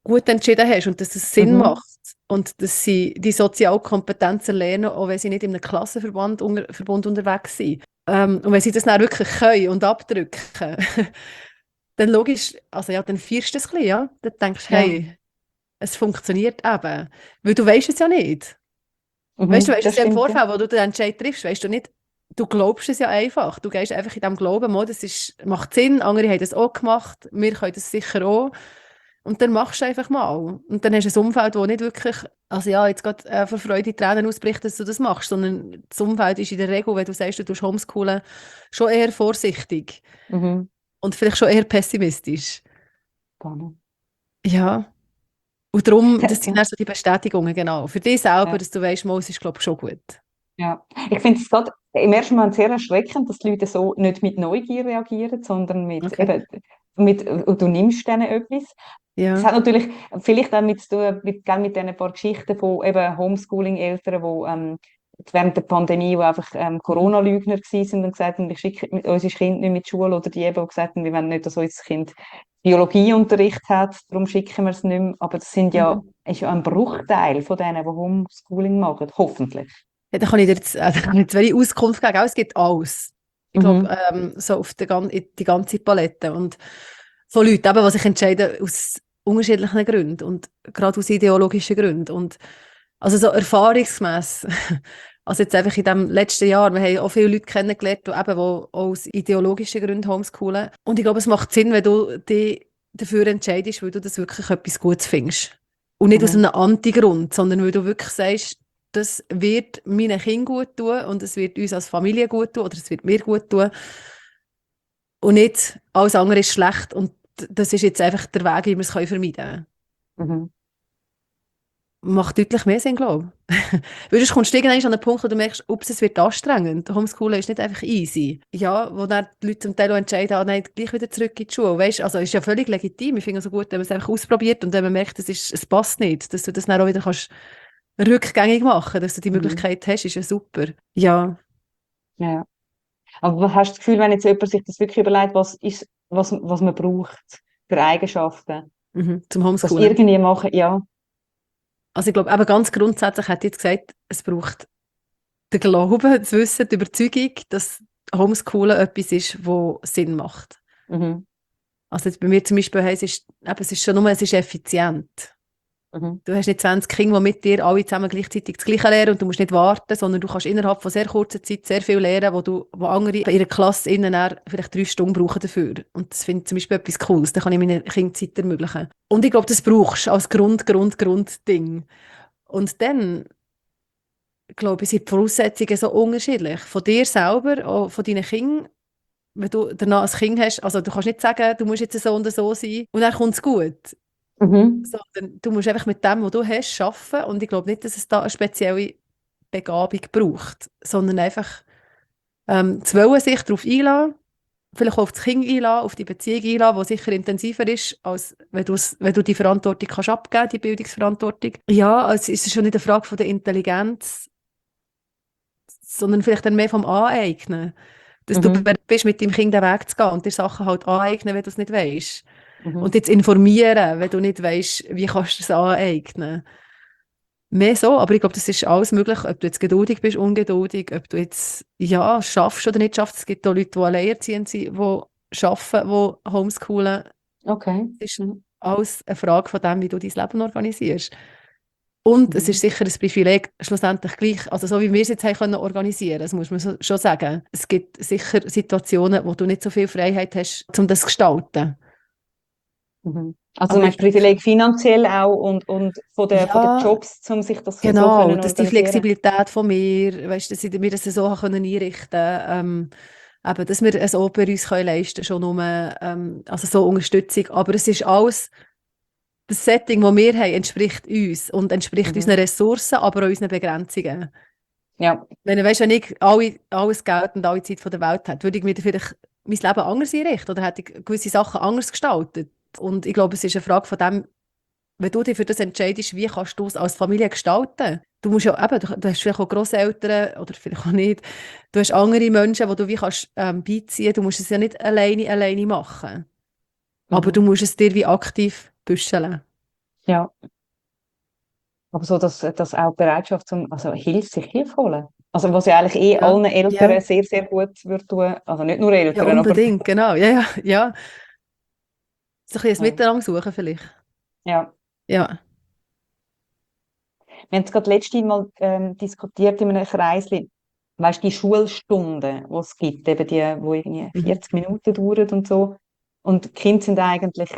gut entschieden hast und dass es Sinn Mhm. macht und dass sie die Sozialkompetenzen lernen, auch wenn sie nicht in einem Klassenverband unter, Verbund unterwegs sind. Ähm, und wenn sie das dann wirklich können und abdrücken, dann logisch, also ja, dann feierst du es ein bisschen, ja. Dann denkst du, Ja. hey, es funktioniert eben. Weil du weißt es ja nicht. Mhm. Weißt du, weißt Das es ja im stimmt, ja. Vorfeld, wo du den Entscheid triffst, weißt du nicht, du glaubst es ja einfach. Du gehst einfach in dem Glauben, mal, das ist, macht Sinn, andere haben das auch gemacht, wir können das sicher auch. Und dann machst du einfach mal. Und dann hast du ein Umfeld, das nicht wirklich, also ja, jetzt gerade äh, vor Freude Tränen ausbricht, dass du das machst, sondern das Umfeld ist in der Regel, wenn du sagst, du tust homeschoolen, schon eher vorsichtig Mhm. und vielleicht schon eher pessimistisch. Spannend. Ja. Und darum, das sind Ja. dann so die Bestätigungen, genau. Für dich selber, Ja. dass du weißt, mal, es ist, glaube ich, schon gut. Ja. Ich finde es gerade im ersten Moment sehr erschreckend, dass die Leute so nicht mit Neugier reagieren, sondern mit, Okay. eben, mit äh, du nimmst denen etwas. Es Ja. hat natürlich vielleicht auch mit zu tun, mit, gell, mit diesen paar Geschichten von eben Homeschooling-Eltern, die ähm, während der Pandemie, die einfach ähm, Corona-Lügner waren und gesagt haben, wir schicken unsere Kinder nicht mit die Schule, oder die eben auch gesagt haben, wir wollen nicht, dass unser Kind Biologieunterricht hat, darum schicken wir es nicht mehr. Aber das sind ja, Mhm. ist ja ein Bruchteil von denen, die Homeschooling machen, hoffentlich. Ja, da kann ich dir jetzt, äh, da kann ich jetzt wenig Auskunft geben, aber es gibt alles. Ich glaube, Mhm. ähm, so auf der, gan- die ganze Palette. Und von Leuten, eben, die sich entscheiden aus unterschiedlichen Gründen und gerade aus ideologischen Gründen. Und also so erfahrungsgemäss, also jetzt einfach in dem letzten Jahr, wir haben auch viele Leute kennengelernt, die eben wo aus ideologischen Gründen homeschoolen. Und ich glaube, es macht Sinn, wenn du dich dafür entscheidest, weil du das wirklich etwas Gutes findest. Und nicht aus Mhm. einem Anti-Grund, sondern weil du wirklich sagst, das wird meinen Kindern gut tun und es wird uns als Familie gut tun oder es wird mir gut tun. Und nicht, alles andere ist schlecht und das ist jetzt einfach der Weg, wie wir es vermeiden können. Mhm. Macht deutlich mehr Sinn, glaube ich. Weil sonst kommst du irgendwann an einen Punkt, wo du merkst, ups, es wird anstrengend. Homeschoolen ist nicht einfach easy. Ja, wo dann die Leute zum Teil auch entscheiden, ah, nein, gleich wieder zurück in die Schule. Weißt, also ist ja völlig legitim. Ich finde es so gut, wenn man es einfach ausprobiert und wenn man merkt, es, ist, es passt nicht, dass du das dann auch wieder kannst rückgängig machen, dass du die Mhm. Möglichkeit hast, ist ja super. Ja, Ja. Aber was hast du das Gefühl, wenn jetzt jemand sich das wirklich überlegt, was ist, was, was man braucht für Eigenschaften, mhm. Zum das Homeschoolen. irgendwie machen, ja. Also ich glaube, eben ganz grundsätzlich hat jetzt gesagt, es braucht den Glauben, das Wissen, die Überzeugung, dass Homeschoolen etwas ist, wo Sinn macht. Mhm. Also jetzt bei mir zum Beispiel heisst es, ist, eben, es ist schon nur, es ist effizient. Mhm. Du hast nicht zwanzig Kinder, die mit dir alle zusammen gleichzeitig das Gleiche lernen und du musst nicht warten, sondern du kannst innerhalb von sehr kurzer Zeit sehr viel lernen, wo, du, wo andere in ihrer Klasse innen dann vielleicht drei Stunden brauchen dafür. Und das finde ich zum Beispiel etwas Cooles. Da kann ich meinen Kindern Zeit ermöglichen. Und ich glaube, das brauchst du als Grund, Grund, Grundding. Und dann, glaube ich, sind die Voraussetzungen so unterschiedlich. Von dir selber, auch von deinen Kindern. Wenn du danach ein Kind hast, also du kannst nicht sagen, du musst jetzt so und so sein und dann kommt es gut. Mhm. Sondern du musst einfach mit dem, was du hast, arbeiten. Und ich glaube nicht, dass es da eine spezielle Begabung braucht, sondern einfach ähm, zu wollen, sich darauf einlassen, vielleicht auch auf das Kind einlassen, auf die Beziehung einlassen, die sicher intensiver ist, als wenn, du's- wenn du die Verantwortung kannst abgeben, die Bildungsverantwortung. Ja, es ist schon nicht eine Frage von der Intelligenz, sondern vielleicht dann mehr vom Aneignen. Dass du Mhm. bereit bist, mit deinem Kind den Weg zu gehen und dir Sachen halt aneignen, wenn du es nicht weißt. Und Mhm. jetzt informieren, wenn du nicht weißt, wie kannst du es aneignen. Mehr so, aber ich glaube, das ist alles möglich, ob du jetzt geduldig bist, ungeduldig, ob du jetzt, ja, schaffst oder nicht schaffst. Es gibt auch Leute, die alleinerziehend sind, die arbeiten, die homeschoolen. Okay. Es ist Mhm. alles eine Frage von dem, wie du dein Leben organisierst. Und es ist Mhm. sicher ein Privileg, schlussendlich gleich, also so wie wir es jetzt haben können organisieren, das muss man so, schon sagen. Es gibt sicher Situationen, wo du nicht so viel Freiheit hast, um das zu gestalten. Mhm. Also du Aber meinst Privileg finanziell auch und, und von der, von den ja, Jobs, um sich das so genau, können dass die organisieren? Flexibilität von mir, weißt, dass ich mir das so können einrichten können, ähm, eben, dass wir es auch bei uns können leisten können, schon nur, ähm, also so Unterstützung. Aber es ist alles, das Setting, das wir haben, entspricht uns und entspricht Mhm. unseren Ressourcen, aber auch unseren Begrenzungen. Ja. Wenn, weißt, wenn ich alle, alles Geld und alle Zeit von der Welt hätte, würde ich mir dann vielleicht mein Leben anders einrichten oder hätte ich gewisse Sachen anders gestaltet. Und ich glaube, es ist eine Frage von dem, wenn du dich für das entscheidest, wie kannst du es als Familie gestalten? Du musst ja eben, du, du hast vielleicht auch Grosseltern oder vielleicht auch nicht. Du hast andere Menschen, die du wie kannst ähm, beiziehen. Du musst es ja nicht alleine, alleine machen. Aber du Mhm. musst es dir wie aktiv büscheln. Ja. Aber so, dass, dass auch die Bereitschaft zum, also Hilfe, sich Hilfe holen. Also was ja eigentlich eh Ja, allen Eltern ja, sehr, sehr gut würde tun. Also nicht nur ja, Eltern, aber unbedingt, genau. Ja, ja, ja. So ein bisschen ein ja. Miteinander suchen vielleicht. Ja. Ja. Wir haben es gerade letztes Mal ähm, diskutiert in einem Kreisli. Weißt du, die Schulstunden, die es gibt, eben die, die irgendwie Mhm. vierzig Minuten dauern und so. Und die Kinder sind eigentlich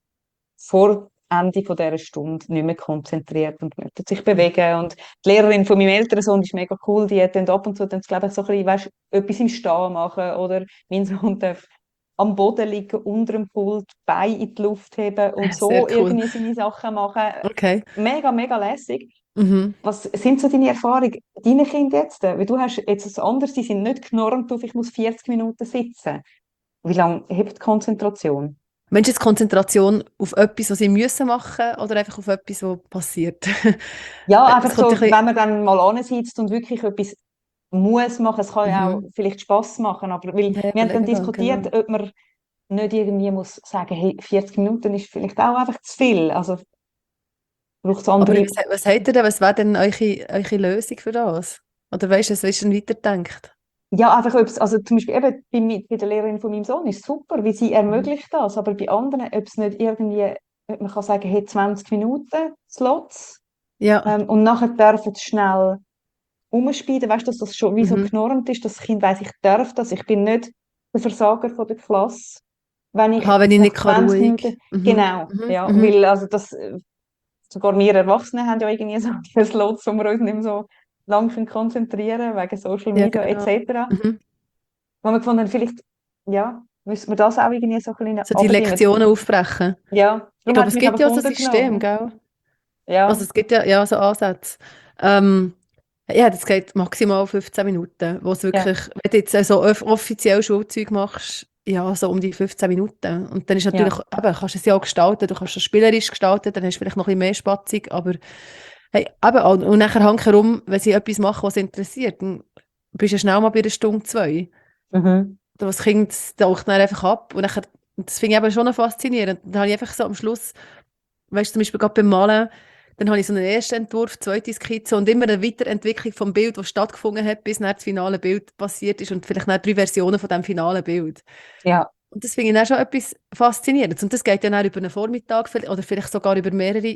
vor Ende von dieser Stunde nicht mehr konzentriert und möchten sich Mhm. bewegen. Und die Lehrerin von meinem älteren Sohn ist mega cool, die hat dann ab und zu dann, glaube ich, so ein bisschen, weißt, etwas im Stehen machen oder mein Sohn darf am Boden liegen, unter dem Pult, Beine in die Luft heben und Sehr so cool. irgendwie seine Sachen machen. Okay. Mega, mega lässig. Mhm. Was sind so deine Erfahrungen, deine Kinder jetzt? Weil du hast jetzt etwas anderes, die sind nicht genormt auf, ich muss vierzig Minuten sitzen. Wie lange hebt die Konzentration? Meinst du jetzt Konzentration auf etwas, was sie müssen machen oder einfach auf etwas, was passiert? Ja, Es einfach kommt so, ein bisschen... wenn man dann mal ansitzt und wirklich etwas muss machen, es kann ja auch Mhm. vielleicht Spass machen, aber weil Ja, wir haben dann länger, genau. diskutiert, ob man nicht irgendwie muss sagen, hey, vierzig Minuten ist vielleicht auch einfach zu viel. Also braucht es Aber andere. was, was habt ihr denn, was wäre denn eure, eure Lösung für das? Oder weißt du, was ist denn weiterdenkt? Ja, einfach, ob es, also zum Beispiel eben bei, mi- bei der Lehrerin von meinem Sohn ist super, wie sie Mhm. ermöglicht das, aber bei anderen, ob es nicht irgendwie, ob man kann sagen, hey, zwanzig Minuten Slots Ja. ähm, und nachher dürfen sie schnell umspielen, weißt du, dass das schon wie so Mhm. genormt ist, dass das Kind weiss, ich darf das, ich bin nicht der Versager von der Klasse, wenn ich Aha, wenn ich nach nicht kann, zwanzig ruhig. Minuten, Mhm. genau, Mhm. ja, Mhm. weil also das, äh, sogar wir Erwachsene haben ja irgendwie so die Slots, wo wir uns nicht mehr so lange können konzentrieren wegen Social Ja, Media genau. et cetera. Mhm. Wo wir gefunden haben, vielleicht, ja, müssen wir das auch irgendwie so ein bisschen So die runterdienen. Lektionen aufbrechen. Ja, Ich darum glaube, hat es es mich gibt einfach ja auch so ein Wunder System, genommen. gell? Also Ja, es gibt ja, ja so Ansätze. Ähm, ja, das geht maximal fünfzehn Minuten, wo es ja, wirklich, wenn du jetzt äh, so off- offiziell Schulzeug machst, ja, so um die fünfzehn Minuten. Und dann ist natürlich, ja, eben, kannst du es ja auch gestalten, du kannst es spielerisch gestalten, dann hast du vielleicht noch ein bisschen mehr Spatzung, aber hey, eben, und und nachher hankerum, wenn sie etwas machen, was sie interessiert, dann bist du ja schnell mal bei einer Stunde, zwei. mhm. Das Kind taucht dann einfach ab und nachher, das finde ich eben schon noch faszinierend. Dann habe ich einfach so am Schluss, weißt du, zum Beispiel gerade beim Malen, dann habe ich so einen ersten Entwurf, zweite Skizze und immer eine Weiterentwicklung vom Bild, das stattgefunden hat, bis dann das finale Bild passiert ist und vielleicht dann drei Versionen von dem finalen Bild. Ja, Und das finde ich dann schon etwas Faszinierendes. Und das geht dann auch über einen Vormittag vi- oder vielleicht sogar über mehrere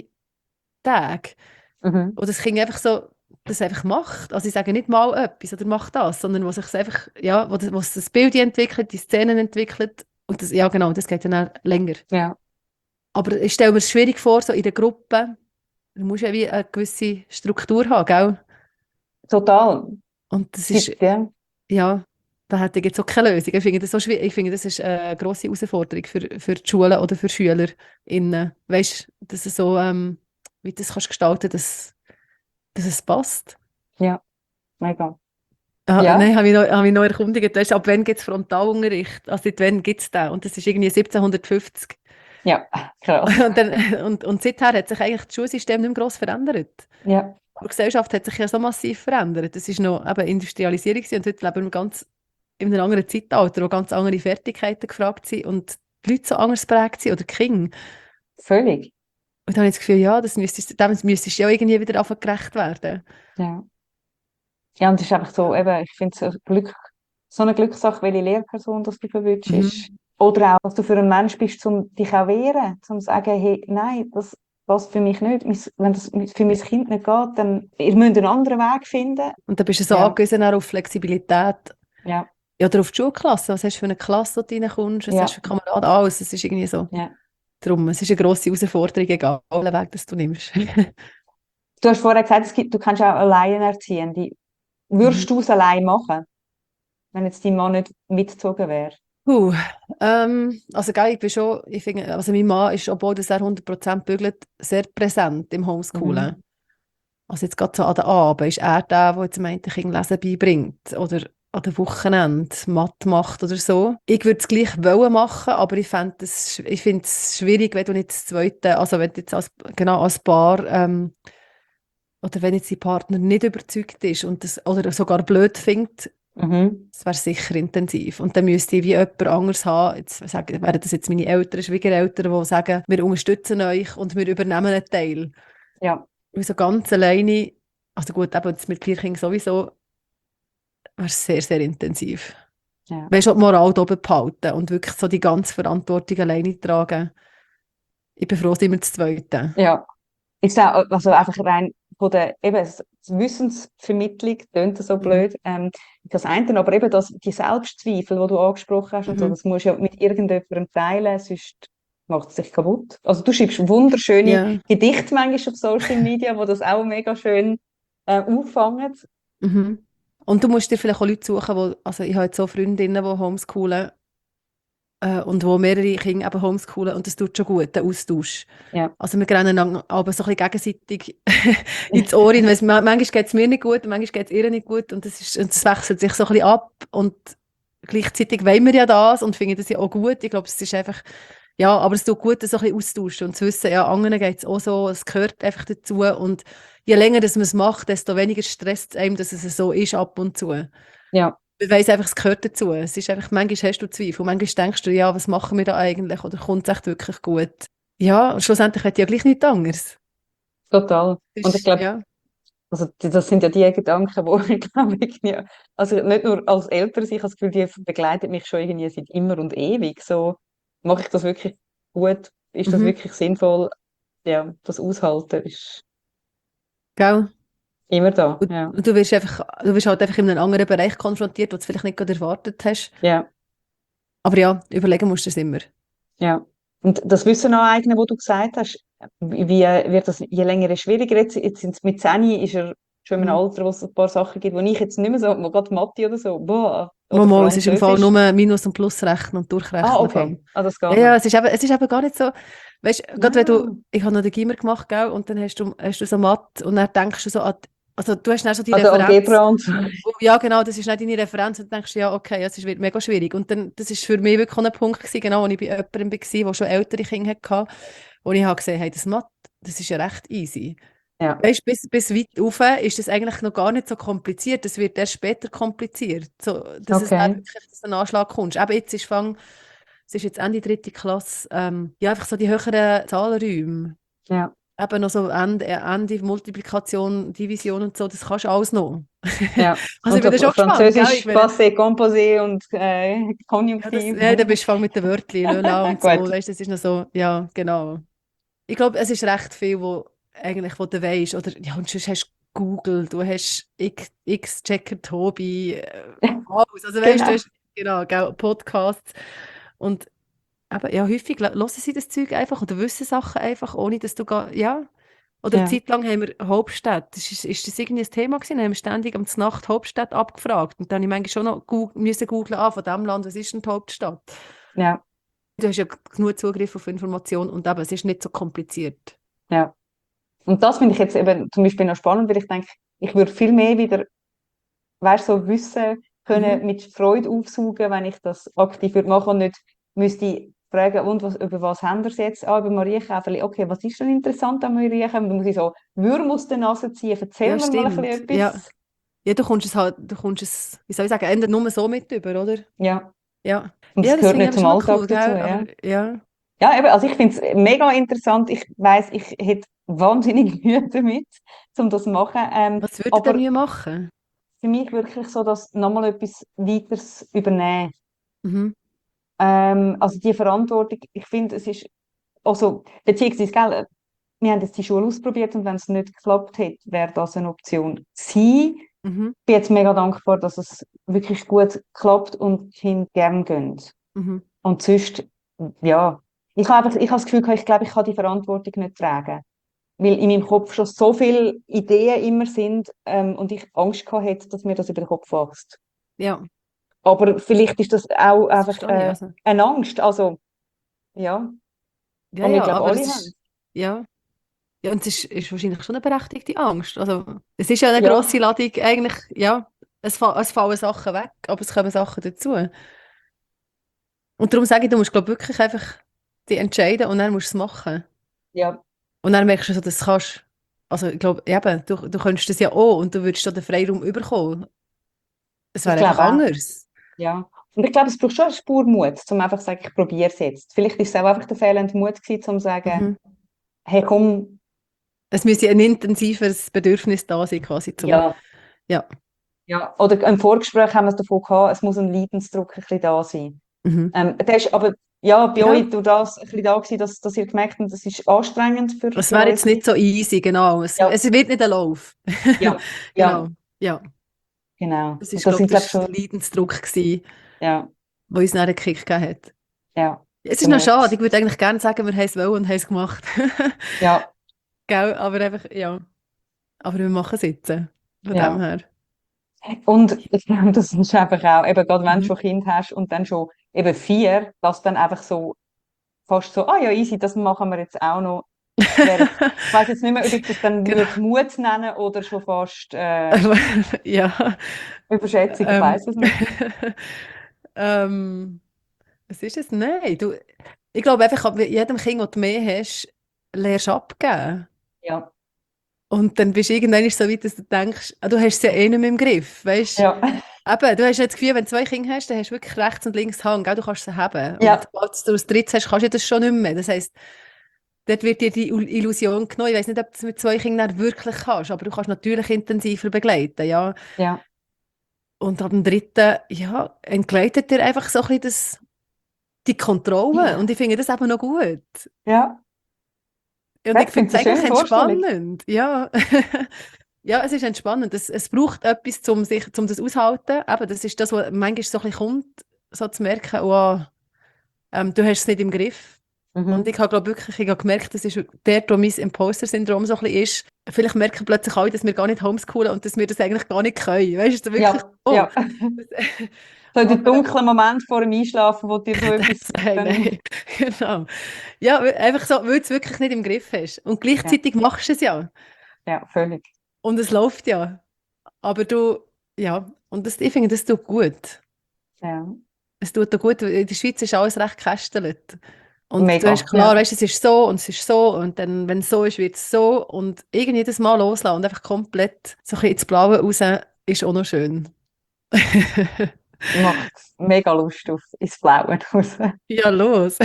Tage. mhm. Oder das Kind einfach so das einfach macht. Also ich sage nicht mal etwas oder mach das, sondern was sich einfach, ja, wo das, wo es das Bild entwickelt, die Szenen entwickelt. Und das, ja genau, das geht dann auch länger. Ja, Aber ich stelle mir es schwierig vor, so in der Gruppe, du musst ja wie eine gewisse Struktur haben, gell? total. Und das Es ist, gibt, ja, ja, da hätte ich jetzt auch keine Lösung. Ich finde das so schwierig. Ich finde, das ist eine grosse Herausforderung für, für die Schulen oder für SchülerInnen. Weißt du, dass es so, ähm, wie du das kannst gestalten, dass, dass es passt. ja, mega. Ah, Ja, nein, habe ich noch, habe ich noch erkundigt. Weißt, ab wann gibt es Frontalunterricht? Also seit wann gibt es den? Und das ist irgendwie siebzehnhundertfünfzig. ja, krass. Und, dann, und, und seither hat sich eigentlich das Schulsystem nicht mehr gross verändert. Ja, Die Gesellschaft hat sich ja so massiv verändert. Das ist noch eben Industrialisierung gewesen und heute leben wir ganz in einem anderen Zeitalter, wo ganz andere Fertigkeiten gefragt sind und die Leute so anders geprägt sind oder die Kinder. völlig. Und dann habe ich das Gefühl, ja, das müsste, dem müsstest du ja irgendwie wieder anfangen gerecht werden. Ja. Ja, und es ist einfach so, eben, ich finde es so Glück, so eine Glückssache, welche Lehrperson das du verwünschst ist. Mhm. Oder auch, was du für ein Mensch bist, um dich auch wehren, um zu sagen, hey, nein, das passt für mich nicht. Mein- Wenn das für mein Kind nicht geht, dann ihr müsst einen anderen Weg finden. Und dann bist du so Ja, angewiesen auch auf Flexibilität. ja, Ja, oder auf die Schulklasse. Was hast du für eine Klasse, wo du reinkommst? Was hast du ja, für Kameraden? Alles. Es ist irgendwie so. ja. Darum, es ist eine grosse Herausforderung, egal welchen Weg das du nimmst. Du hast vorher gesagt, es gibt, du kannst auch Alleinerziehende. Mhm. Würdest du es allein machen, wenn jetzt dein Mann nicht mitgezogen wäre? Puh, ähm, also gell, ich bin schon, ich finde, also mein Mann ist, obwohl das er hundert Prozent bügelt, sehr präsent im Homeschoolen. Mhm. Also jetzt gerade so an den Abend ist er der, der jetzt meint, Kind Lesen beibringt oder an den Wochenende Mathe macht oder so. Ich würde es gleich wollen machen, aber ich fände es, ich finde es schwierig, wenn du nicht das Zweite, also wenn du jetzt als, genau als Paar ähm, oder wenn jetzt die Partner nicht überzeugt ist und das, oder sogar blöd findet, Mhm. Das wäre sicher intensiv. Und dann müsste ich wie jemand anderes haben, jetzt sagen, wären das jetzt meine Eltern, Schwiegereltern, die sagen, wir unterstützen euch und wir übernehmen einen Teil. Ja, Weil so ganz alleine, also gut, eben jetzt mit vier Kindern sowieso, wäre es sehr, sehr intensiv. ja. Weißt du, die Moral da oben behalten und wirklich so die ganze Verantwortung alleine tragen. Ich bin froh, sind wir das Zweite. Ja. Ist auch, also einfach rein von der eben, s- Wissensvermittlung, klingt so Mhm. blöd, ähm, das eine, aber eben das, die Selbstzweifel, die du angesprochen hast und so, Mhm. das musst du ja mit irgendjemandem teilen, sonst macht es sich kaputt. Also du schreibst wunderschöne Ja. Gedichte manchmal auf Social Media, die das auch mega schön äh, auffangen. Mhm. Und du musst dir vielleicht auch Leute suchen, wo, also ich habe jetzt so Freundinnen, die homeschoolen äh, und wo mehrere Kinder eben homeschoolen und das tut schon gut, der Austausch. Ja. Also wir rennen dann aber so ein bisschen gegenseitig ins Ohr rein, weil es, ma- manchmal geht es mir nicht gut und manchmal geht es ihr nicht gut und das, ist, und das wechselt sich so ein bisschen ab und gleichzeitig wollen wir ja das und finden das ja auch gut. Ich glaube, es ist einfach, ja, aber es tut gut, das so ein bisschen austauschen und zu wissen, ja, anderen geht es auch so, es gehört einfach dazu und je länger dass man es macht, desto weniger stresst es einem, dass es so ist ab und zu. Ja, Man weiss einfach, es gehört dazu. Es ist einfach, manchmal hast du Zweifel, manchmal denkst du, ja, was machen wir da eigentlich oder kommt es echt wirklich gut? Ja, und schlussendlich hat ja gleich nichts anderes. total. Das Und ich ist, glaube, ja, also die- das sind ja die Gedanken, wo ich glaube ich, ja, also nicht nur als Eltern, ich habe das Gefühl, die begleiten mich schon irgendwie seit immer und ewig. So, mache ich das wirklich gut? Ist das mhm, wirklich sinnvoll? Ja, das Aushalten ist gell? immer da. Und, Ja, und du wirst einfach, du wirst halt einfach in einem anderen Bereich konfrontiert, wo du es vielleicht nicht gerade erwartet hast. ja, Aber ja, überlegen musst du es immer. ja. Und das Wissen aneignen, wo du gesagt hast, wie wie wird das je länger je schwieriger? Jetzt, jetzt sind mit zehn ist er schon in einem Mhm. Alter, wo es ein paar Sachen gibt, wo ich jetzt nicht mehr so, wo gerade Mathe oder so, boah, oder Mal, es ist im Fall Französisch. nur Minus- und Plusrechnen und Ah, Durchrechnen. okay. Fall. Ah, das Ja, geht ja, noch. es ist eben, es ist eben gar nicht so, weißt du, gerade wenn Ah. du, ich habe noch den Gimmer gemacht, gell, und dann hast du, hast du so Mathe und dann denkst du so an, die- also du hast dann so die Also Referenz, Algebra und so. oh, ja genau, das ist nicht deine Referenz und dann denkst du, ja okay, ja, es wird mega schwierig und dann, das ist für mich wirklich auch ein Punkt gewesen, genau, wo ich bei jemandem war, der schon ältere Kinder hatte, wo ich habe gesehen, hey, das Mathe, das ist ja recht easy. Ja, Weißt, bis, bis weit rauf ist das eigentlich noch gar nicht so kompliziert. Das wird erst später kompliziert, so, dass es dann okay. wirklich dass du einen Anschlag kommst. Eben jetzt ist fang, es ist jetzt Ende dritte Klasse, ähm, ja, einfach so die höheren Zahlenräume. Ja, Eben noch so Ende, äh, Ende Multiplikation, Division und so, das kannst du alles noch. ja. Also ich Und bin da auf schon gespannt, gell? Ich Französisch meine, Passé, Composé und äh, ja, das, Konjunktiv. ja, da bist du fang mit den Wörtern, le la und so, Gut. weißt, das ist noch so, ja, genau. Ich glaube, es ist recht viel, wo eigentlich, wo du weisst, oder, ja, und sonst hast du Google, du hast X- X-Checker, Tobi, äh, alles. Also weißt du, Genau. hast, genau, gell, Podcasts und aber ja, häufig la- hören sie das Zeug einfach oder wissen Sachen einfach, ohne dass du gar, ja. Oder eine Ja, Zeit lang haben wir Hauptstädte. Das ist, ist das irgendwie ein Thema gewesen? Dann haben wir ständig am Nacht Hauptstädte abgefragt. Und dann habe ich manchmal schon noch goog müssen googeln, ah, von diesem Land, was ist denn die Hauptstadt? ja, Du hast ja genug Zugriff auf Informationen und eben, es ist nicht so kompliziert. ja. Und das finde ich jetzt eben zum Beispiel noch spannend, weil ich denke, ich würde viel mehr wieder, weißt so Wissen Mhm. können mit Freude aufsaugen, wenn ich das aktiv würde machen und nicht müsste fragen, und was, über was haben wir es jetzt? Ah, über Marienkäferli. Okay, was ist denn interessant an Marienkäferli? Dann muss ich so Würmer aus der Nase ziehen. Erzähl Ja, mir mal ein stimmt. bisschen Ja. etwas. Ja, du kommst es halt, du kommst es, wie soll ich sagen, ändert nur so mit über, oder? Ja. Ja. Und Ja, es das gehört finde ich nicht aber zum schon noch cool, Alltag dazu, gell? ja. Aber ja. Ja, eben, also ich finde es mega interessant. Ich weiß, ich hätte wahnsinnig Mühe damit, um das zu machen. Ähm, Was würdet ihr aber denn machen? für mich wirklich so, dass nochmal etwas weiteres übernehmen. Mhm. Ähm, also die Verantwortung, ich finde, es ist, also, beziehungsweise, gell, wir haben jetzt die Schule ausprobiert und wenn es nicht geklappt hätte, wäre das eine Option gewesen. Mhm. Ich bin jetzt mega dankbar, dass es wirklich gut klappt und die Kinder gerne gehen. Mhm. Und sonst, ja, ich habe einfach, ich habe das Gefühl, gehabt, ich glaube, ich kann die Verantwortung nicht tragen. Weil in meinem Kopf schon so viele Ideen immer sind ähm, und ich Angst gehabt hätte, dass mir das über den Kopf wächst. Ja, Aber vielleicht ist das auch das einfach verstehe ich. äh, Also. eine Angst, also ja, Ja, die wir ja, glaube aber alle es haben. ist, ja. Ja, und es ist, ist wahrscheinlich schon eine berechtigte Angst. Also, es ist ja eine Ja, grosse Ladung, eigentlich, ja, es, fa es fallen Sachen weg, aber es kommen Sachen dazu. Und darum sage ich, du musst, glaube wirklich einfach dich entscheiden und dann musst du es machen. ja, Und dann merkst du so, dass du kannst. Also, ich glaube, eben, du, du könntest das ja auch und du würdest da den Freiraum bekommen. Es wäre Ich einfach glaube auch. anders. Ja. Und ich glaube, es braucht schon eine Spur Mut, um einfach zu sagen, ich probiere es jetzt. Vielleicht ist es auch einfach der fehlende Mut gewesen, um zu sagen, Mhm. hey, komm, Es müsste ein intensiveres Bedürfnis da sein, quasi zum, ja, ja. ja. Oder im Vorgespräch haben wir es davon gehabt, es muss ein Leidensdruck ein bisschen da sein. Mhm. Ähm, der ist aber ja, bei Ja. euch durch das ein bisschen da gewesen, dass, dass ihr gemerkt habt, das ist anstrengend für, Es für wäre euch. jetzt nicht so easy, genau. Es, Ja, es wird nicht ein Lauf. ja, Genau, ja, ja. genau. Das Und ist, das glaube sind, ich, glaube das ich, ist der schon, Leidensdruck gewesen, ja, der uns dann einen Kick gegeben hat. ja, Es ist noch gemerkt. schade, ich würde eigentlich gerne sagen, wir haben es wollen und haben es gemacht. Ja, Gell? Aber einfach, ja. Aber wir machen es jetzt. Von dem ja. her. Und ich glaube, das ist einfach auch, eben gerade wenn du Mhm. schon Kind hast und dann schon eben vier, dass dann einfach so fast so, ah ja, easy, das machen wir jetzt auch noch. Das wäre jetzt, ich weiß jetzt nicht mehr, ob ich das dann Genau. würde Mut nennen oder schon fast äh, Ja. Überschätzung, ich Ähm. weiß es nicht. ähm. Was ist es? Nein. Du, ich glaube einfach, mit jedem Kind, das du mehr hast, lernst du abgeben. Ja, Und dann bist du irgendwann so weit, dass du denkst, ah, du hast es ja eh nicht mehr im Griff. Weißt? ja, Eben, du hast ja das Gefühl, wenn du zwei Kinder hast, dann hast du wirklich rechts und links Hang, gell? Du kannst sie haben. Und ja, als du das dritte hast, kannst du das schon nicht mehr. Das heisst, dort wird dir die Il- Illusion genommen. Ich weiß nicht, ob du es mit zwei Kindern wirklich kannst, aber du kannst natürlich intensiver begleiten, ja. ja, Und ab dem dritten, ja, entgleitet dir einfach so ein bisschen das, die Kontrolle. Und ich finde das eben noch gut. ja. Und Ja, ich ich finde finde es es eine eigentlich schöne Vorstellung. entspannend. Ja. Ja, es ist entspannend. Es, es braucht etwas, um sich, um das auszuhalten. Eben, das ist das, was manchmal so ein bisschen kommt, so zu merken, oh, ähm, du hast es nicht im Griff. Und Mhm. ich habe glaube wirklich, ich habe gemerkt, das ist dort, wo mein Imposter-Syndrom so ein bisschen ist. Vielleicht merken plötzlich alle, dass wir gar nicht homeschoolen und dass wir das eigentlich gar nicht können. Weißt du, wirklich, Ja, oh. ja. So die Aber dunklen Momente vor dem Einschlafen, wo dir so etwas nein, dann... nein, genau. Ja, weil- einfach so, weil du es wirklich nicht im Griff hast. Und Ja, gleichzeitig machst du es ja. ja, völlig. Und es läuft ja. Aber du, ja, und das, ich finde, das tut gut. Ja. Es tut dir gut, weil in der Schweiz ist alles recht gekästelt. Und du hast Mega. klar, Ja. weißt, es ist so und es ist so und dann, wenn es so ist, wird es so und irgendwie das Mal loslassen und einfach komplett so ein bisschen ins Blaue raus, ist auch noch schön. Macht mega Lust auf ins Blaue raus. Ja, los.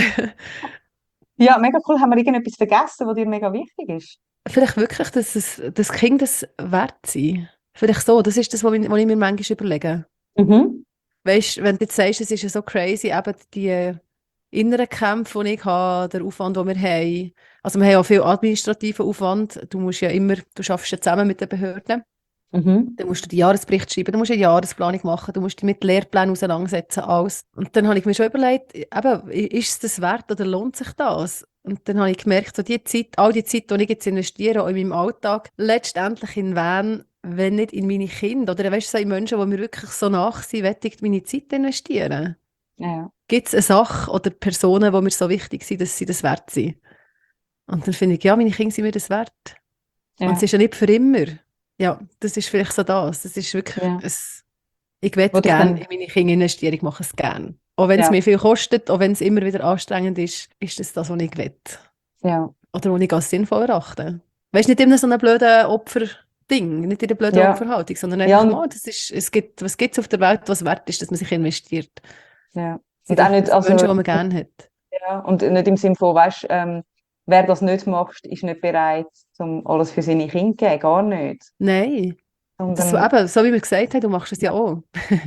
Ja, mega cool. Haben wir irgendetwas vergessen, was dir mega wichtig ist? Vielleicht wirklich, dass es, das Kind das wert sein. Vielleicht so, das ist das, was ich, was ich mir manchmal überlege. Mhm. Weißt du, wenn du jetzt sagst, es ist ja so crazy, eben die inneren Kämpfe, die ich habe, der Aufwand, den wir haben. Also wir haben auch viel administrativen Aufwand. Du musst ja immer, du arbeitest ja zusammen mit den Behörden. Mhm. Dann musst du den Jahresbericht schreiben, du musst eine Jahresplanung machen, du musst dich mit Lehrplänen auseinandersetzen, alles. Und dann habe ich mir schon überlegt, eben, ist es das wert oder lohnt sich das? Und dann habe ich gemerkt, so die Zeit, all die Zeit, die ich jetzt investiere, auch in meinem Alltag, letztendlich in wen, wenn nicht in meine Kinder oder weißt du, so in Menschen, die mir wirklich so nach sind, möchte ich meine Zeit investieren. Ja. Gibt es eine Sache oder Personen, die mir so wichtig sind, dass sie das wert sind? Und dann finde ich, ja, meine Kinder sind mir das wert. Und es Ja. ist ja nicht für immer. Ja, das ist vielleicht so das. Das ist wirklich, Ja. ein, ich will Wo dich gerne dann... in meine Kinder investieren, ich mache es gerne. Auch wenn es Ja. mir viel kostet, auch wenn es immer wieder anstrengend ist, ist das das, was ich will. Ja. Oder was ich als sinnvoll erachte. Weißt du, nicht immer so ein blödes Opferding, nicht in der blöden Ja. Opferhaltung, sondern Ja, einfach und, mal, das ist, es gibt, was gibt es auf der Welt, was wert ist, dass man sich investiert. ja. Das sind Und auch einfach nicht, die Menschen, also, die man gerne hat. ja, und nicht im Sinne von, weißt, ähm, wer das nicht macht, ist nicht bereit, um alles für seine Kinder zu geben, gar nicht. Nein. Das, so, Sondern, eben, so wie wir gesagt haben, du machst es ja ja, auch.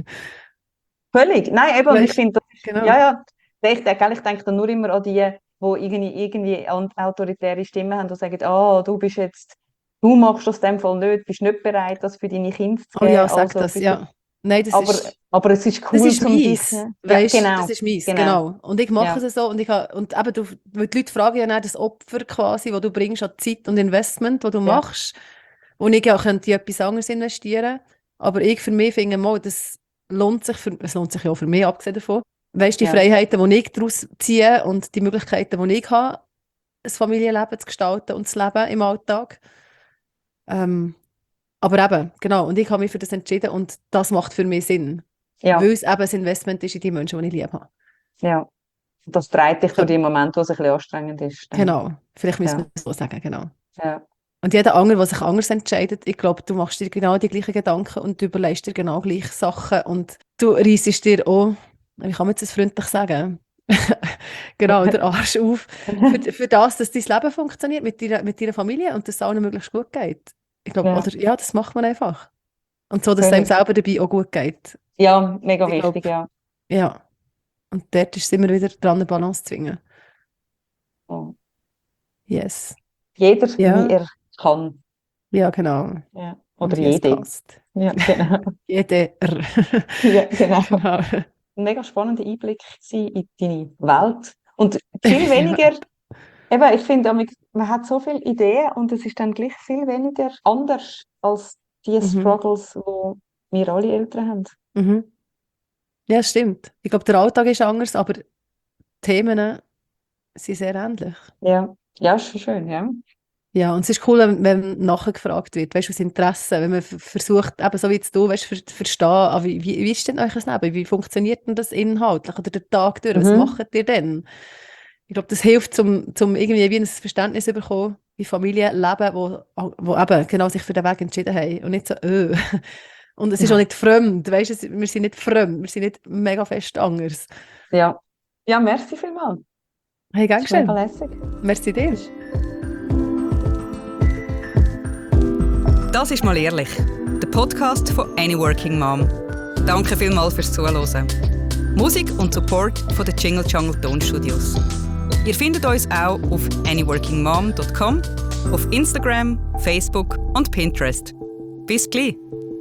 völlig. Nein, eben, und ich Weißt, finde, das ist, genau. ja, ja, ich denke, ich denke dann nur immer an die, die irgendwie, irgendwie an- autoritäre Stimmen haben, die sagen, ah, du bist jetzt, du machst das in dem Fall nicht, bist nicht bereit, das für deine Kinder zu Oh ja, geben, sag also das, bist du, ja. Nein, das aber, ist, aber es ist das cool, ist um dich, mies. ja, Weißt, das genau, ist mies, genau, genau. Und ich mache ja, es so und ich habe, und eben, du, weil die Leute fragen ja dann das Opfer quasi, wo du bringst an Zeit und Investment, wo du ja, machst, wo ich ja könnte in etwas anderes investieren. Aber ich für mich finde mal, das lohnt sich für, es lohnt sich ja auch für mich, abgesehen davon. Weißt du, die ja, Freiheiten, die ich daraus ziehe und die Möglichkeiten, die ich habe, ein Familienleben zu gestalten und zu leben im Alltag. Ähm, aber eben, genau, und ich habe mich für das entschieden und das macht für mich Sinn. Weil ja, es eben ein Investment ist in die Menschen, die ich lieb habe. ja. Das treibt dich So, durch die Momente, wo es ein bisschen anstrengend ist, dann, genau, vielleicht müssen ja, wir es so sagen, genau. ja. Und jeder andere, der sich anders entscheidet, ich glaube, du machst dir genau die gleichen Gedanken und du überlegst dir genau gleiche Sachen und du reissest dir auch, wie kann man jetzt das freundlich sagen, genau, der Arsch auf, für, für das, dass dein Leben funktioniert mit deiner, mit deiner Familie und dass es allen möglichst gut geht. Ich glaube, Ja. oder ja, das macht man einfach. Und so, dass es einem Völlig. selber dabei auch gut geht. Ja, mega Ich glaub- wichtig, ja. Ja. Und dort ist es immer wieder dran, eine Balance zu finden. Ja. Yes. Jeder, Ja. wie er kann. Ja, genau. Ja. Und Oder wie es jede. passt. Ja, genau. Jeder. Ja, genau. Genau. Ein mega spannender Einblick gewesen in deine Welt. Und viel weniger, eben, ich finde, man hat so viele Ideen und es ist dann gleich viel weniger anders als die Mhm. Struggles, die wir alle Eltern haben. Mhm. Ja, das stimmt. Ich glaube, der Alltag ist anders, aber die Themen sind sehr ähnlich. Ja, ja, ist schon schön, ja. Ja, und es ist cool, wenn, wenn nachgefragt wird, weißt du, aus Interesse, wenn man f- versucht, eben so wie jetzt du, weißt du, ver- zu verstehen, ah, wie, wie, wie ist denn euer Leben, wie funktioniert denn das inhaltlich oder der Tag durch, was Mhm. macht ihr denn? Ich glaube, das hilft, zum, zum irgendwie wie ein Verständnis zu bekommen, wie Familien leben, wo, wo eben genau sich für den Weg entschieden haben und nicht so, öh. Und es ist auch nicht fremd, weißt du, es- wir sind nicht fremd, wir sind nicht mega fest anders. Ja, ja, merci vielmals. Hey, gern Das ist mega geschehen. lässig. Merci dir. Das ist «Mal ehrlich», der Podcast von Any Working Mom. Danke vielmals fürs Zuhören. Musik und Support von den Jingle Jungle Tonstudios. Ihr findet uns auch auf any working mom dot com, auf Instagram, Facebook und Pinterest. Bis gleich!